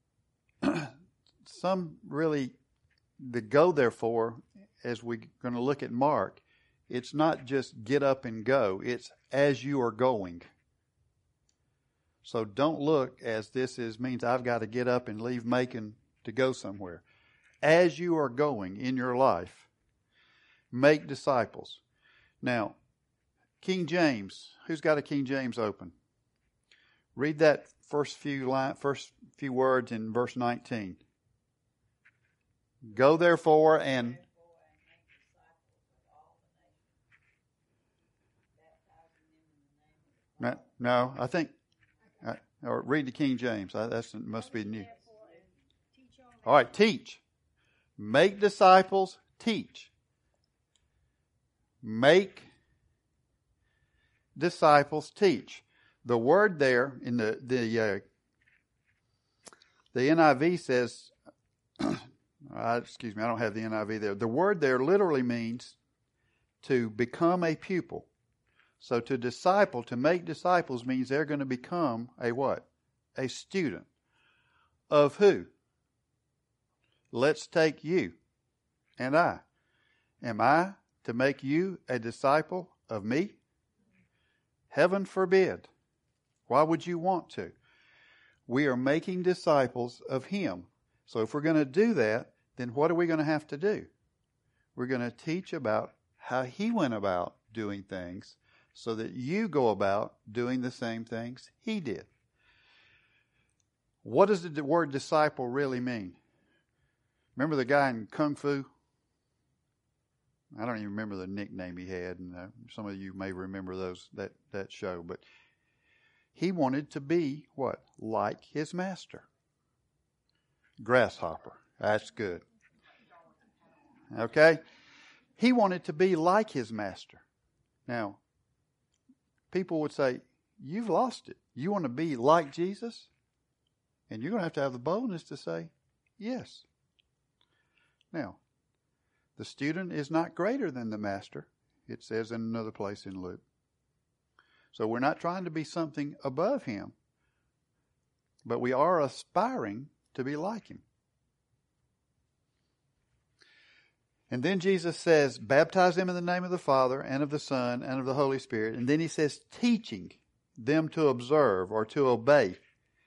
some really, the go, therefore, as we're going to look at Mark, it's not just get up and go. It's as you are going. So don't look as this is means I've got to get up and leave Macon to go somewhere. As you are going in your life, make disciples. Now, King James, who's got a King James open? Read that first few line, first few words in verse nineteen. Go therefore and No, no, I think, uh, or read the King James. That must be new. All right, teach. Make disciples, teach. Make disciples, teach. The word there in the the uh, the N I V says, uh, excuse me, I don't have the N I V there. The word there literally means to become a pupil. So to disciple, to make disciples means they're going to become a what? A student. Of who? Let's take you and I. Am I to make you a disciple of me? Heaven forbid. Why would you want to? We are making disciples of Him. So if we're going to do that, then what are we going to have to do? We're going to teach about how He went about doing things, so that you go about doing the same things He did. What does the word disciple really mean? Remember the guy in Kung Fu? I don't even remember the nickname he had, and uh, some of you may remember those that, that show. But he wanted to be what? Like his master. Grasshopper. That's good. Okay? He wanted to be like his master. Now, people would say, you've lost it. You want to be like Jesus? And you're going to have to have the boldness to say, yes. Now, the student is not greater than the master, it says in another place in Luke. So we're not trying to be something above him, but we are aspiring to be like him. And then Jesus says, baptize them in the name of the Father and of the Son and of the Holy Spirit. And then he says, teaching them to observe or to obey.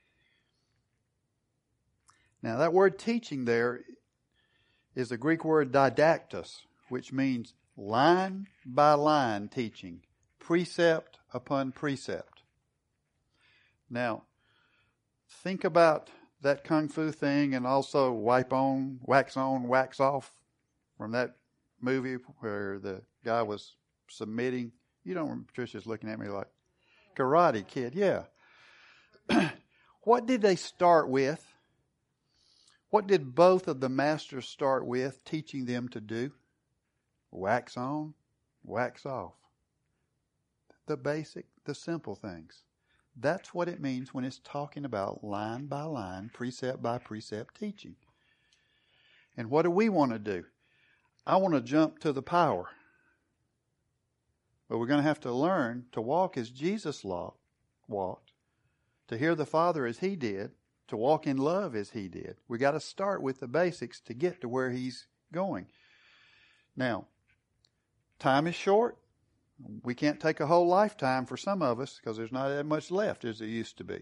Now that word teaching there is the Greek word didactos, which means line by line teaching, precept upon precept. Now, think about that kung fu thing, and also wipe on, wax on, wax off from that movie where the guy was submitting. You don't remember, Patricia's looking at me like, Karate Kid, yeah. What did they start with? What did both of the masters start with, teaching them to do? Wax on, wax off. The basic, the simple things. That's what it means when it's talking about line by line, precept by precept teaching. And what do we want to do? I want to jump to the power. But we're going to have to learn to walk as Jesus walked, to hear the Father as he did, to walk in love as he did. We got to start with the basics to get to where he's going. Now, time is short. We can't take a whole lifetime for some of us because there's not that much left as there used to be.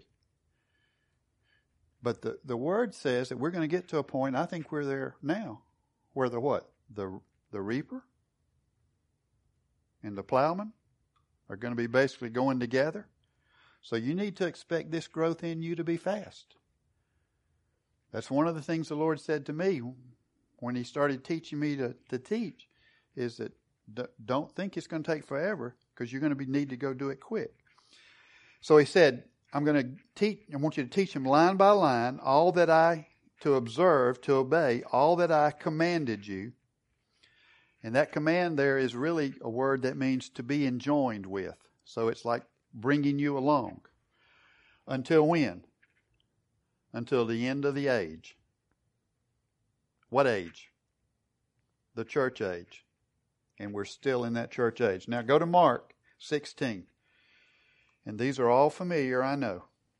But the, the Word says that we're going to get to a point, I think we're there now, where the what? The, the reaper and the plowman are going to be basically going together. So you need to expect this growth in you to be fast. That's one of the things the Lord said to me when he started teaching me to, to teach, is that d- don't think it's going to take forever, because you're going to be, need to go do it quick. So he said, I'm going to teach, I want you to teach them line by line all that I, to observe, to obey, all that I commanded you. And that command there is really a word that means to be enjoined with. So it's like bringing you along. Until when? Until the end of the age. What age? The church age. And we're still in that church age. Now go to Mark sixteen. And these are all familiar, I know.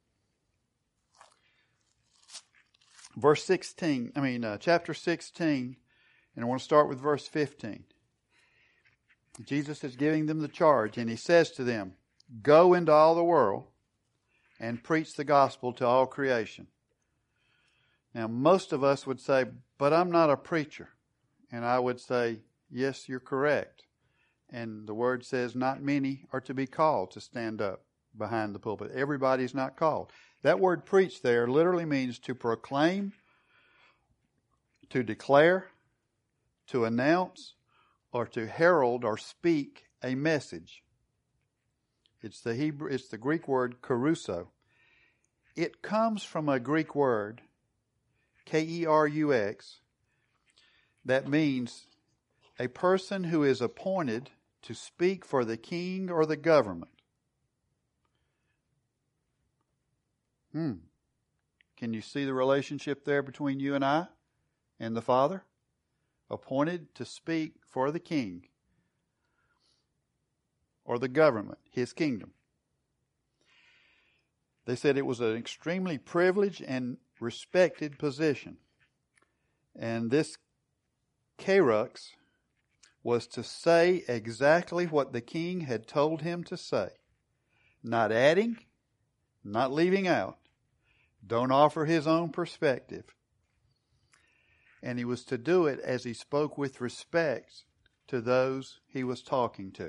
Verse sixteen, I mean, uh, chapter sixteen, and I want to start with verse fifteen. Jesus is giving them the charge, and he says to them, go into all the world and preach the gospel to all creation. Now, most of us would say, but I'm not a preacher. And I would say, yes, you're correct. And the word says not many are to be called to stand up behind the pulpit. Everybody's not called. That word preach there literally means to proclaim, to declare, to announce, or to herald or speak a message. It's the Hebrew, it's the Greek word kerusso. It comes from a Greek word, K E R U X, that means a person who is appointed to speak for the king or the government. Hmm. Can you see the relationship there between you and I and the Father? Appointed to speak for the king or the government, his kingdom. They said it was an extremely privileged and respected position. And this kerux was to say exactly what the king had told him to say. Not adding, not leaving out. Don't offer his own perspective. And he was to do it as he spoke with respect to those he was talking to.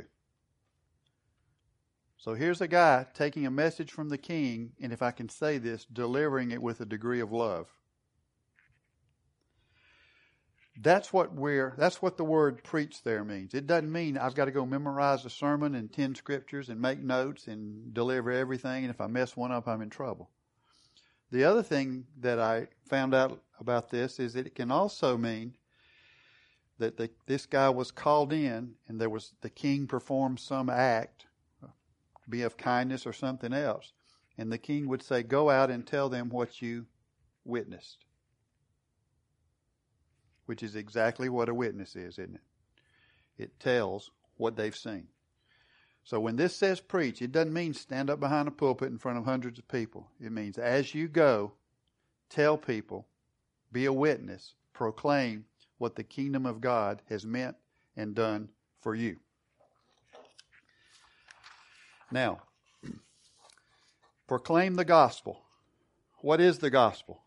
So here's a guy taking a message from the king, and if I can say this, delivering it with a degree of love. That's what we're, that's what the word preach there means. It doesn't mean I've got to go memorize a sermon and ten scriptures and make notes and deliver everything, and if I mess one up, I'm in trouble. The other thing that I found out about this is that it can also mean that the, this guy was called in and there was, the king performed some act, be of kindness or something else, and the king would say, go out and tell them what you witnessed. Which is exactly what a witness is, isn't it? It tells what they've seen. So when this says preach, it doesn't mean stand up behind a pulpit in front of hundreds of people. It means as you go, tell people, be a witness, proclaim what the kingdom of God has meant and done for you. Now, proclaim the gospel. What is the gospel?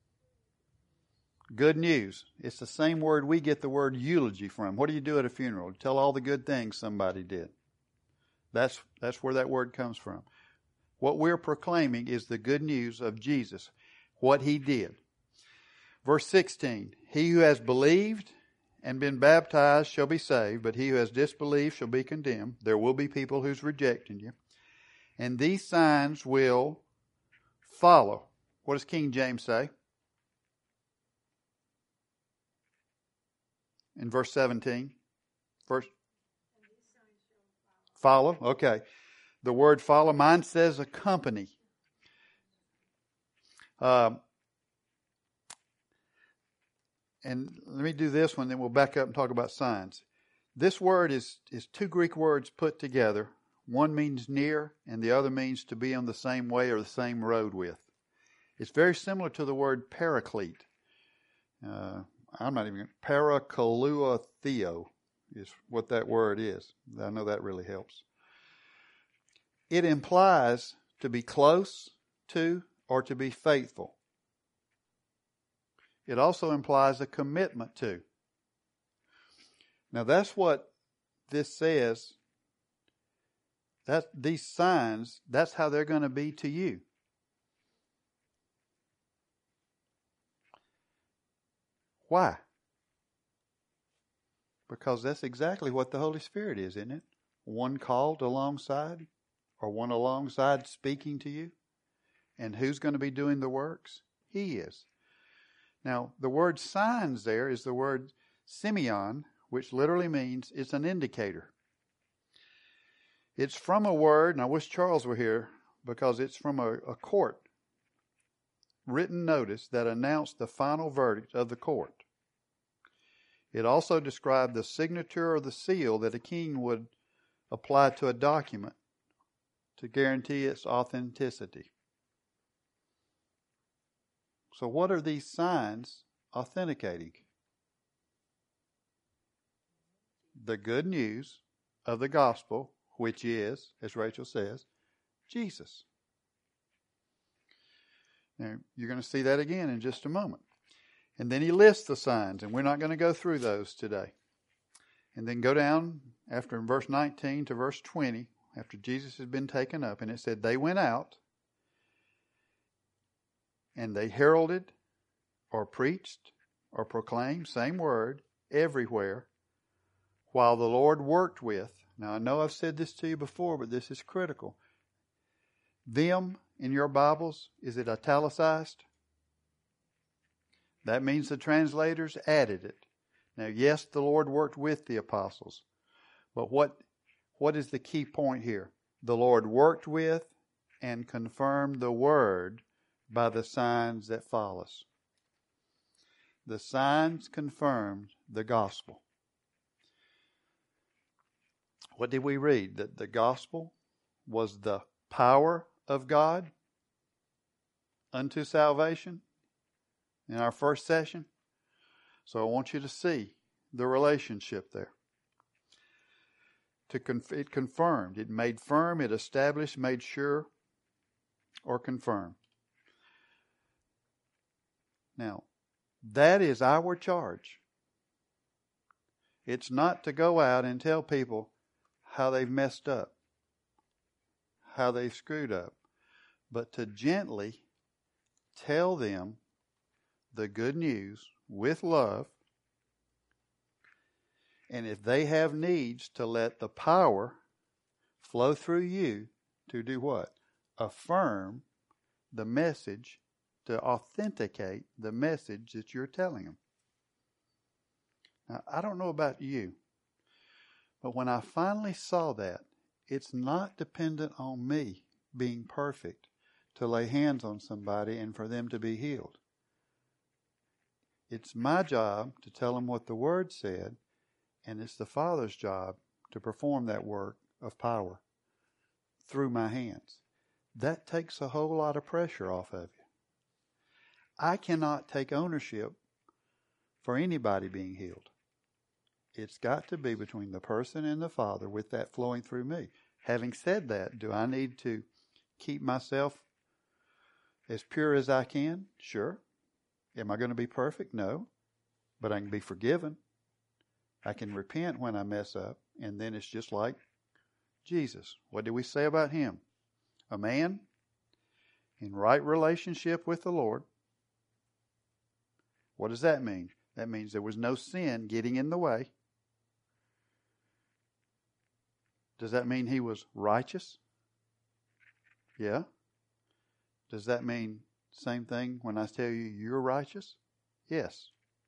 Good news. It's the same word we get the word eulogy from. What do you do at a funeral? Tell all the good things somebody did. That's, that's where that word comes from. What we're proclaiming is the good news of Jesus, what he did. Verse sixteen, he who has believed and been baptized shall be saved, but he who has disbelieved shall be condemned. There will be people who's rejecting you. And these signs will follow. What does King James say? In verse seventeen. Verse follow. Okay. The word follow. Mine says accompany. Um, and let me do this one, then we'll back up and talk about signs. This word is, is two Greek words put together. One means near, and the other means to be on the same way or the same road with. It's very similar to the word paraclete. Uh, I'm not even, parakaleuotheo is what that word is. I know that really helps. It implies to be close to or to be faithful. It also implies a commitment to. Now that's what this says. That these signs, that's how they're going to be to you. Why? Because that's exactly what the Holy Spirit is, isn't it? One called alongside, or one alongside speaking to you. And who's going to be doing the works? He is. Now, the word signs there is the word semeion, which literally means it's an indicator. It's from a word, and I wish Charles were here, because it's from a, a court written notice that announced the final verdict of the court. It also described the signature or the seal that a king would apply to a document to guarantee its authenticity. So what are these signs authenticating? The good news of the gospel, which is, as Rachel says, Jesus. Now, you're going to see that again in just a moment. And then he lists the signs, and we're not going to go through those today. And then go down after in verse nineteen to verse twenty, after Jesus has been taken up, and it said, they went out and they heralded or preached or proclaimed, same word, everywhere, while the Lord worked with. Now, I know I've said this to you before, but this is critical. Them in your Bibles, is it italicized? That means the translators added it. Now, yes, the Lord worked with the apostles, but what what is the key point here? The Lord worked with and confirmed the word by the signs that follow. The signs confirmed the gospel. What did we read? That the gospel was the power of God unto salvation in our first session. So I want you to see the relationship there. To conf- it confirmed, it made firm, it established, made sure, or confirmed. Now, that is our charge. It's not to go out and tell people how they've messed up, how they've screwed up, but to gently tell them the good news with love And if they have needs, to let the power flow through you to do what? Affirm the message, to authenticate the message that you're telling them. Now, I don't know about you, but when I finally saw that, it's not dependent on me being perfect to lay hands on somebody and for them to be healed. It's my job to tell them what the Word said, and it's the Father's job to perform that work of power through my hands. That takes a whole lot of pressure off of you. I cannot take ownership for anybody being healed. It's got to be between the person and the Father, with that flowing through me. Having said that, do I need to keep myself as pure as I can? Sure. Am I going to be perfect? No. But I can be forgiven. I can repent when I mess up. And then it's just like Jesus. What did we say about him? A man in right relationship with the Lord. What does that mean? That means there was no sin getting in the way. Does that mean he was righteous? Yeah. Does that mean same thing when I tell you you're righteous? Yes.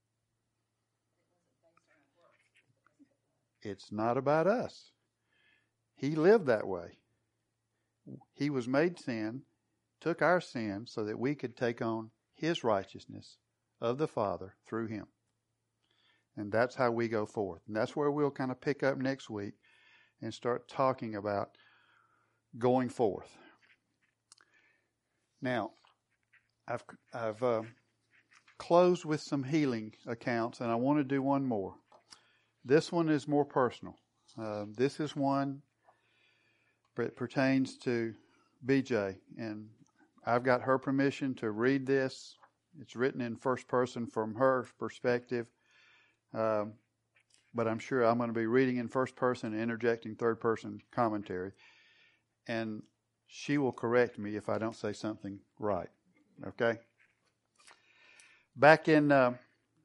It's not about us. He lived that way. He was made sin, took our sin so that we could take on his righteousness of the Father through him. And that's how we go forth. And that's where we'll kind of pick up next week and start talking about going forth. Now, I've I've uh, closed with some healing accounts, and I want to do one more. This one is more personal. Uh, this is one that pertains to B J, and I've got her permission to read this. It's written in first person from her perspective, um, but I'm sure I'm going to be reading in first person and interjecting third person commentary, and she will correct me if I don't say something right. Okay? Back in uh,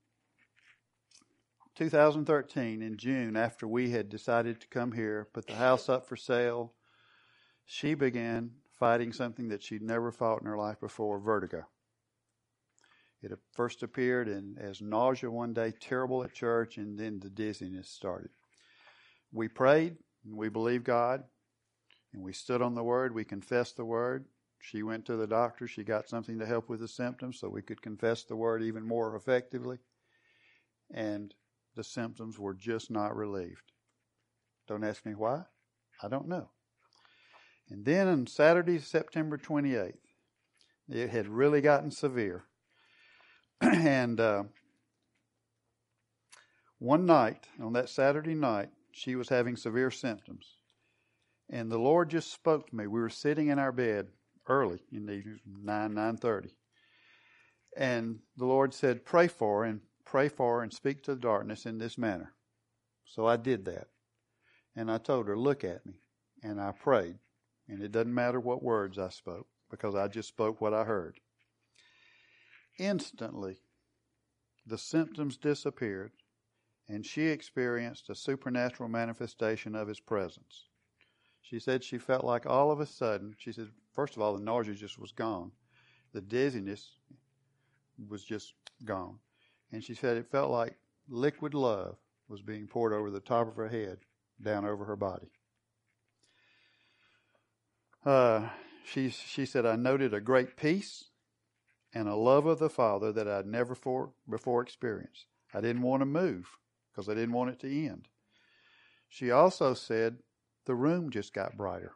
two thousand thirteen, in June, after we had decided to come here, put the house up for sale, she began fighting something that she'd never fought in her life before, vertigo. It first appeared in, as nausea one day, terrible at church, and then the dizziness started. We prayed, and we believed God, and we stood on the Word. We confessed the Word. She went to the doctor. She got something to help with the symptoms so we could confess the Word even more effectively. And the symptoms were just not relieved. Don't ask me why. I don't know. And then on Saturday, September twenty-eighth, it had really gotten severe. And uh, one night, on that Saturday night, she was having severe symptoms. And the Lord just spoke to me. We were sitting in our bed early in the evening, nine, nine thirty. And the Lord said, pray for her, and pray for her and speak to the darkness in this manner. So I did that. And I told her, look at me. And I prayed. And it doesn't matter what words I spoke, because I just spoke what I heard. Instantly, the symptoms disappeared, and she experienced a supernatural manifestation of His presence. She said she felt like all of a sudden, she said, first of all, the nausea just was gone. The dizziness was just gone. And she said it felt like liquid love was being poured over the top of her head, down over her body. Uh, she, she said, I noted a great peace and a love of the Father that I'd never for, before experienced. I didn't want to move because I didn't want it to end. She also said the room just got brighter.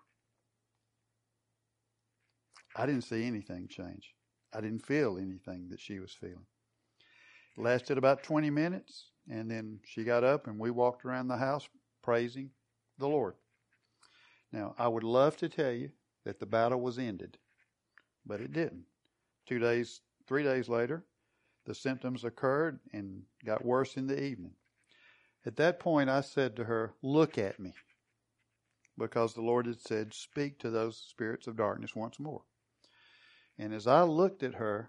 I didn't see anything change. I didn't feel anything that she was feeling. It lasted about twenty minutes, and then she got up and we walked around the house praising the Lord. Now, I would love to tell you that the battle was ended, but it didn't. Two days, three days later, the symptoms occurred and got worse in the evening. At that point, I said to her, look at me, because the Lord had said, speak to those spirits of darkness once more. And as I looked at her,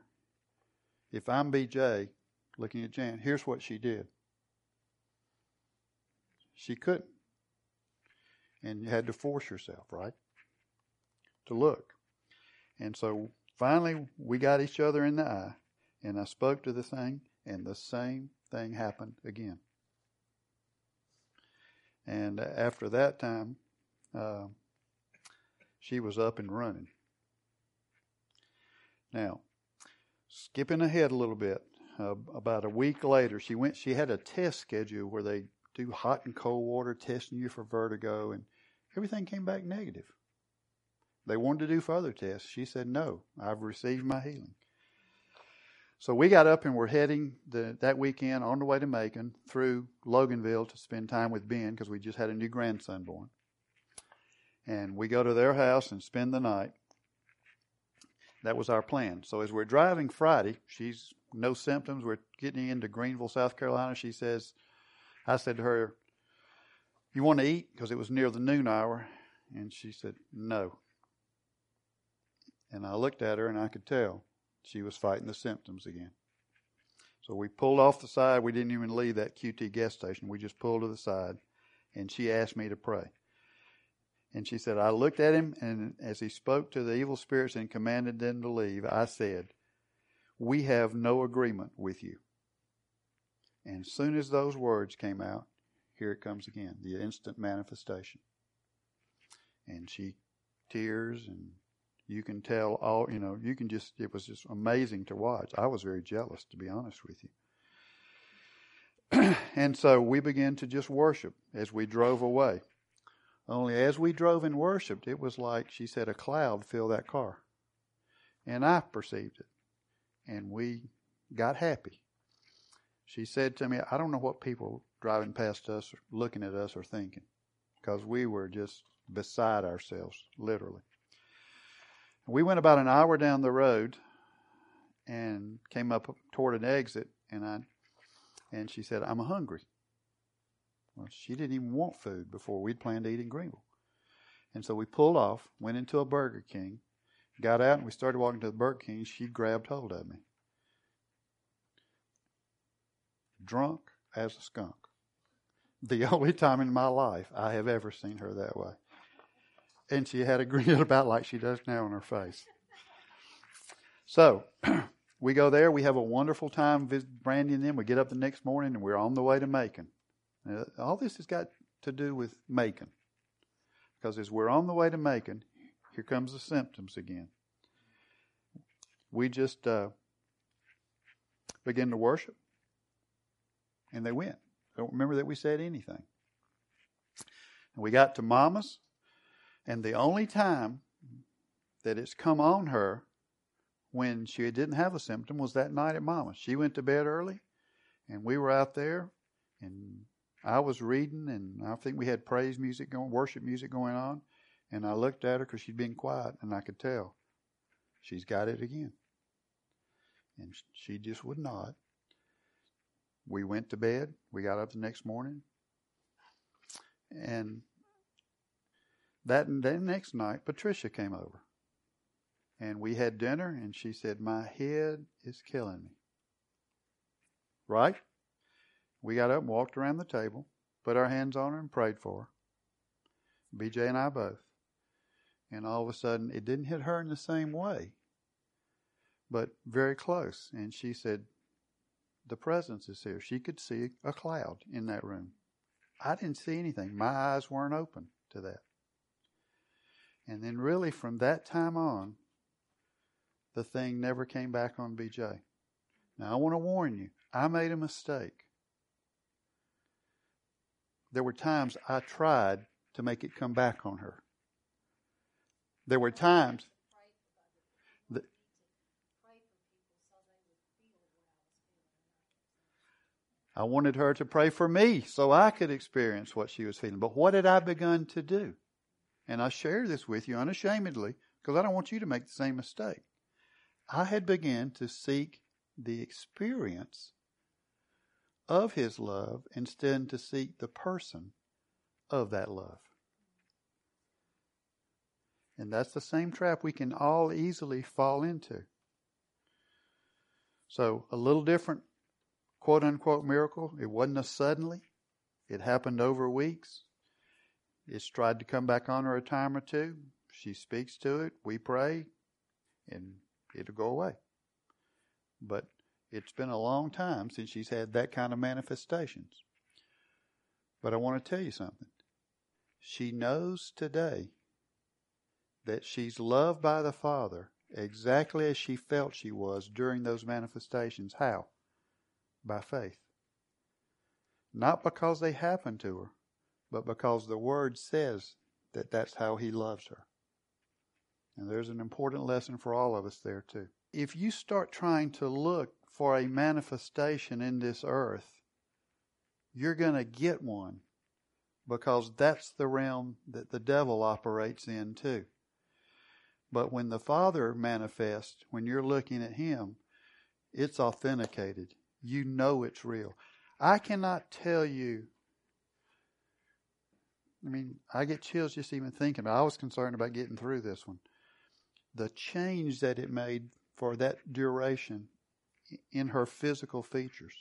if I'm B J, looking at Jan, here's what she did. she couldn't. And you had to force yourself, right, to look. And so finally we got each other in the eye, and I spoke to the thing, and the same thing happened again. And after that time, uh, she was up and running. Now, skipping ahead a little bit, uh, about a week later, she went. She had a test schedule where they do hot and cold water testing you for vertigo, and everything came back negative. They wanted to do further tests. She said, no, I've received my healing. So we got up and we're heading the, that weekend on the way to Macon through Loganville to spend time with Ben because we just had a new grandson born. And we go to their house and spend the night. That was our plan. So as we're driving Friday, she's no symptoms. We're getting into Greenville, South Carolina. She says, I said to her, you want to eat? Because it was near the noon hour. And she said, no. And I looked at her and I could tell she was fighting the symptoms again. So we pulled off the side. We didn't even leave that Q T gas station. We just pulled to the side. And she asked me to pray. And she said, I looked at him, and as he spoke to the evil spirits and commanded them to leave, I said, we have no agreement with you. And as soon as those words came out, here it comes again, the instant manifestation. And she tears, and you can tell all, you know, you can just, it was just amazing to watch. I was very jealous, to be honest with you. And so we began to just worship as we drove away. Only as we drove and worshiped, it was like, she said, a cloud filled that car. And I perceived it. And we got happy. She said to me, I don't know what people driving past us, looking at us, are thinking. Because we were just beside ourselves, literally. We went about an hour down the road and came up toward an exit. And I, and she said, I'm hungry. Well, she didn't even want food before we'd planned to eat in Greenville. And so we pulled off, went into a Burger King, got out, and we started walking to the Burger King. She grabbed hold of me. Drunk as a skunk. The only time in my life I have ever seen her that way. And she had a grin about like she does now on her face. So we go there. We have a wonderful time visiting Brandy and them. We get up the next morning, and we're on the way to Macon. Now, all this has got to do with Macon. Because as we're on the way to Macon, here comes the symptoms again. We just uh, begin to worship, and they went. Don't remember that we said anything. And we got to Mama's, and the only time that it's come on her when she didn't have a symptom was that night at Mama's. She went to bed early, and we were out there, and I was reading, and I think we had praise music going, worship music going on. And I looked at her because she'd been quiet, and I could tell she's got it again. And she just would not. We went to bed. We got up the next morning. And that, that next night, Patricia came over. And we had dinner, and she said, my head is killing me. Right? We got up and walked around the table, put our hands on her and prayed for her. B J and I both. And all of a sudden, it didn't hit her in the same way, but very close. And she said, the presence is here. She could see a cloud in that room. I didn't see anything. My eyes weren't open to that. And then really from that time on, the thing never came back on B J. Now, I want to warn you, I made a mistake. There were times I tried to make it come back on her. There were times that I wanted her to pray for me so I could experience what she was feeling. But what had I begun to do? And I share this with you unashamedly because I don't want you to make the same mistake. I had begun to seek the experience of His love instead to seek the person of that love. And that's the same trap we can all easily fall into. So a little different quote unquote miracle. It wasn't a suddenly. It happened over weeks. It's tried to come back on her a time or two. She speaks to it. We pray, and it'll go away. But it's been a long time since she's had that kind of manifestations. But I want to tell you something. She knows today that she's loved by the Father exactly as she felt she was during those manifestations. How? By faith. Not because they happened to her, but because the Word says that that's how He loves her. And there's an important lesson for all of us there too. If you start trying to look for a manifestation in this earth, you're going to get one, because that's the realm that the devil operates in too. But when the Father manifests, when you're looking at Him, it's authenticated. You know it's real. I cannot tell you, I mean, I get chills just even thinking about it. I was concerned about getting through this one. The change that it made for that duration in her physical features.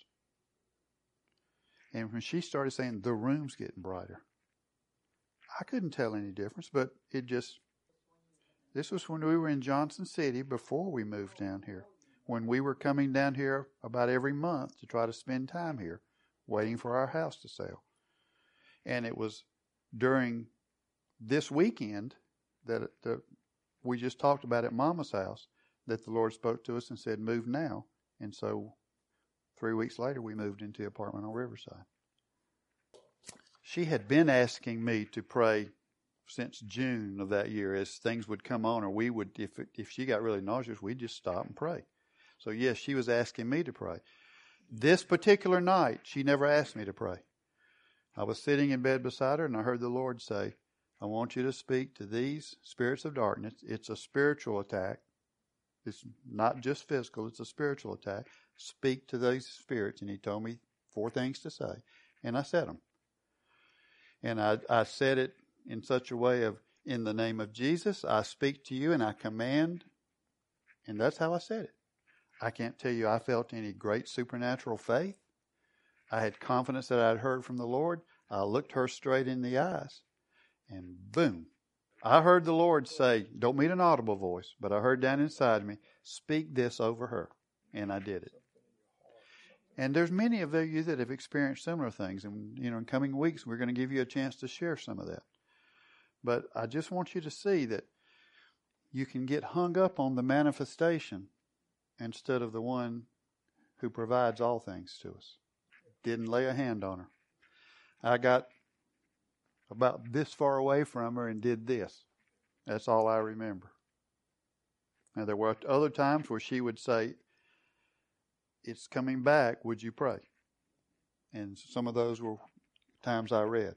And when she started saying, the room's getting brighter, I couldn't tell any difference, but it just, this was when we were in Johnson City before we moved down here. When we were coming down here about every month to try to spend time here, waiting for our house to sell. And it was during this weekend that the, we just talked about at Mama's house that the Lord spoke to us and said, move now. And so three weeks later, we moved into the apartment on Riverside. She had been asking me to pray since June of that year as things would come on, or we would, if if she got really nauseous, we'd just stop and pray. So yes, she was asking me to pray. This particular night, she never asked me to pray. I was sitting in bed beside her, and I heard the Lord say, I want you to speak to these spirits of darkness. It's a spiritual attack. It's not just physical, it's a spiritual attack. Speak to those spirits. And He told me four things to say. And I said them. And I, I said it in such a way of, in the name of Jesus, I speak to you and I command. And that's how I said it. I can't tell you I felt any great supernatural faith. I had confidence that I'd heard from the Lord. I looked her straight in the eyes. And boom. I heard the Lord say, don't mean an audible voice, but I heard down inside me, speak this over her. And I did it. And there's many of you that have experienced similar things. And, you know, in coming weeks, we're going to give you a chance to share some of that. But I just want you to see that you can get hung up on the manifestation instead of the one who provides all things to us. Didn't lay a hand on her. I got about this far away from her and did this. That's all I remember. Now, there were other times where she would say, it's coming back, would you pray? And some of those were times I read.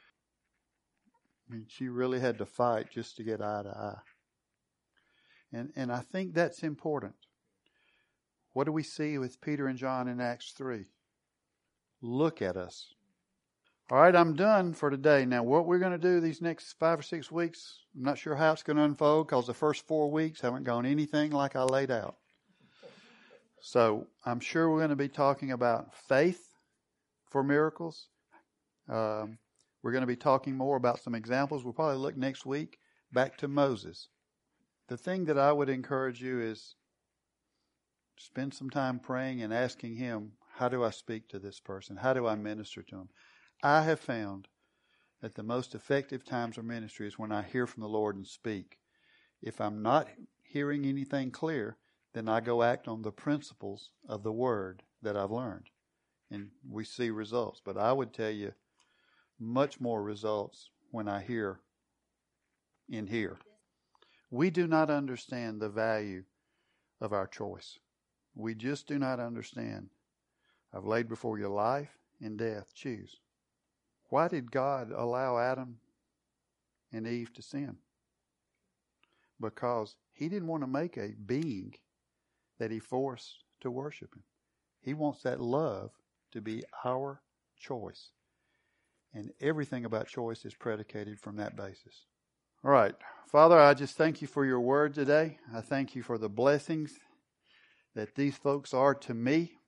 I mean, she really had to fight just to get eye to eye. And and I think that's important. What do we see with Peter and John in Acts three? Look at us. All right, I'm done for today. Now, what we're going to do these next five or six weeks, I'm not sure how it's going to unfold because the first four weeks haven't gone anything like I laid out. So I'm sure we're going to be talking about faith for miracles. Um, we're going to be talking more about some examples. We'll probably look next week back to Moses. The thing that I would encourage you is spend some time praying and asking Him, how do I speak to this person? How do I minister to them? I have found that the most effective times of ministry is when I hear from the Lord and speak. If I'm not hearing anything clear, then I go act on the principles of the Word that I've learned. And we see results. But I would tell you much more results when I hear in here. We do not understand the value of our choice. We just do not understand. I've laid before you life and death. Choose. Why did God allow Adam and Eve to sin? Because He didn't want to make a being that He forced to worship Him. He wants that love to be our choice. And everything about choice is predicated from that basis. All right. Father, I just thank You for Your word today. I thank You for the blessings that these folks are to me.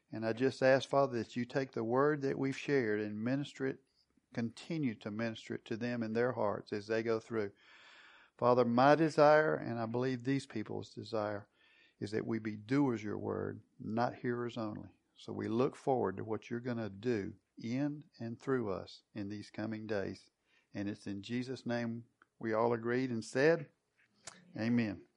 And I just ask, Father, that you take the word that we've shared and minister it, continue to minister it to them in their hearts as they go through. Father, my desire, and I believe these people's desire, is that we be doers of your word, not hearers only. So we look forward to what you're going to do in and through us in these coming days. And it's in Jesus' name we all agreed and said, amen.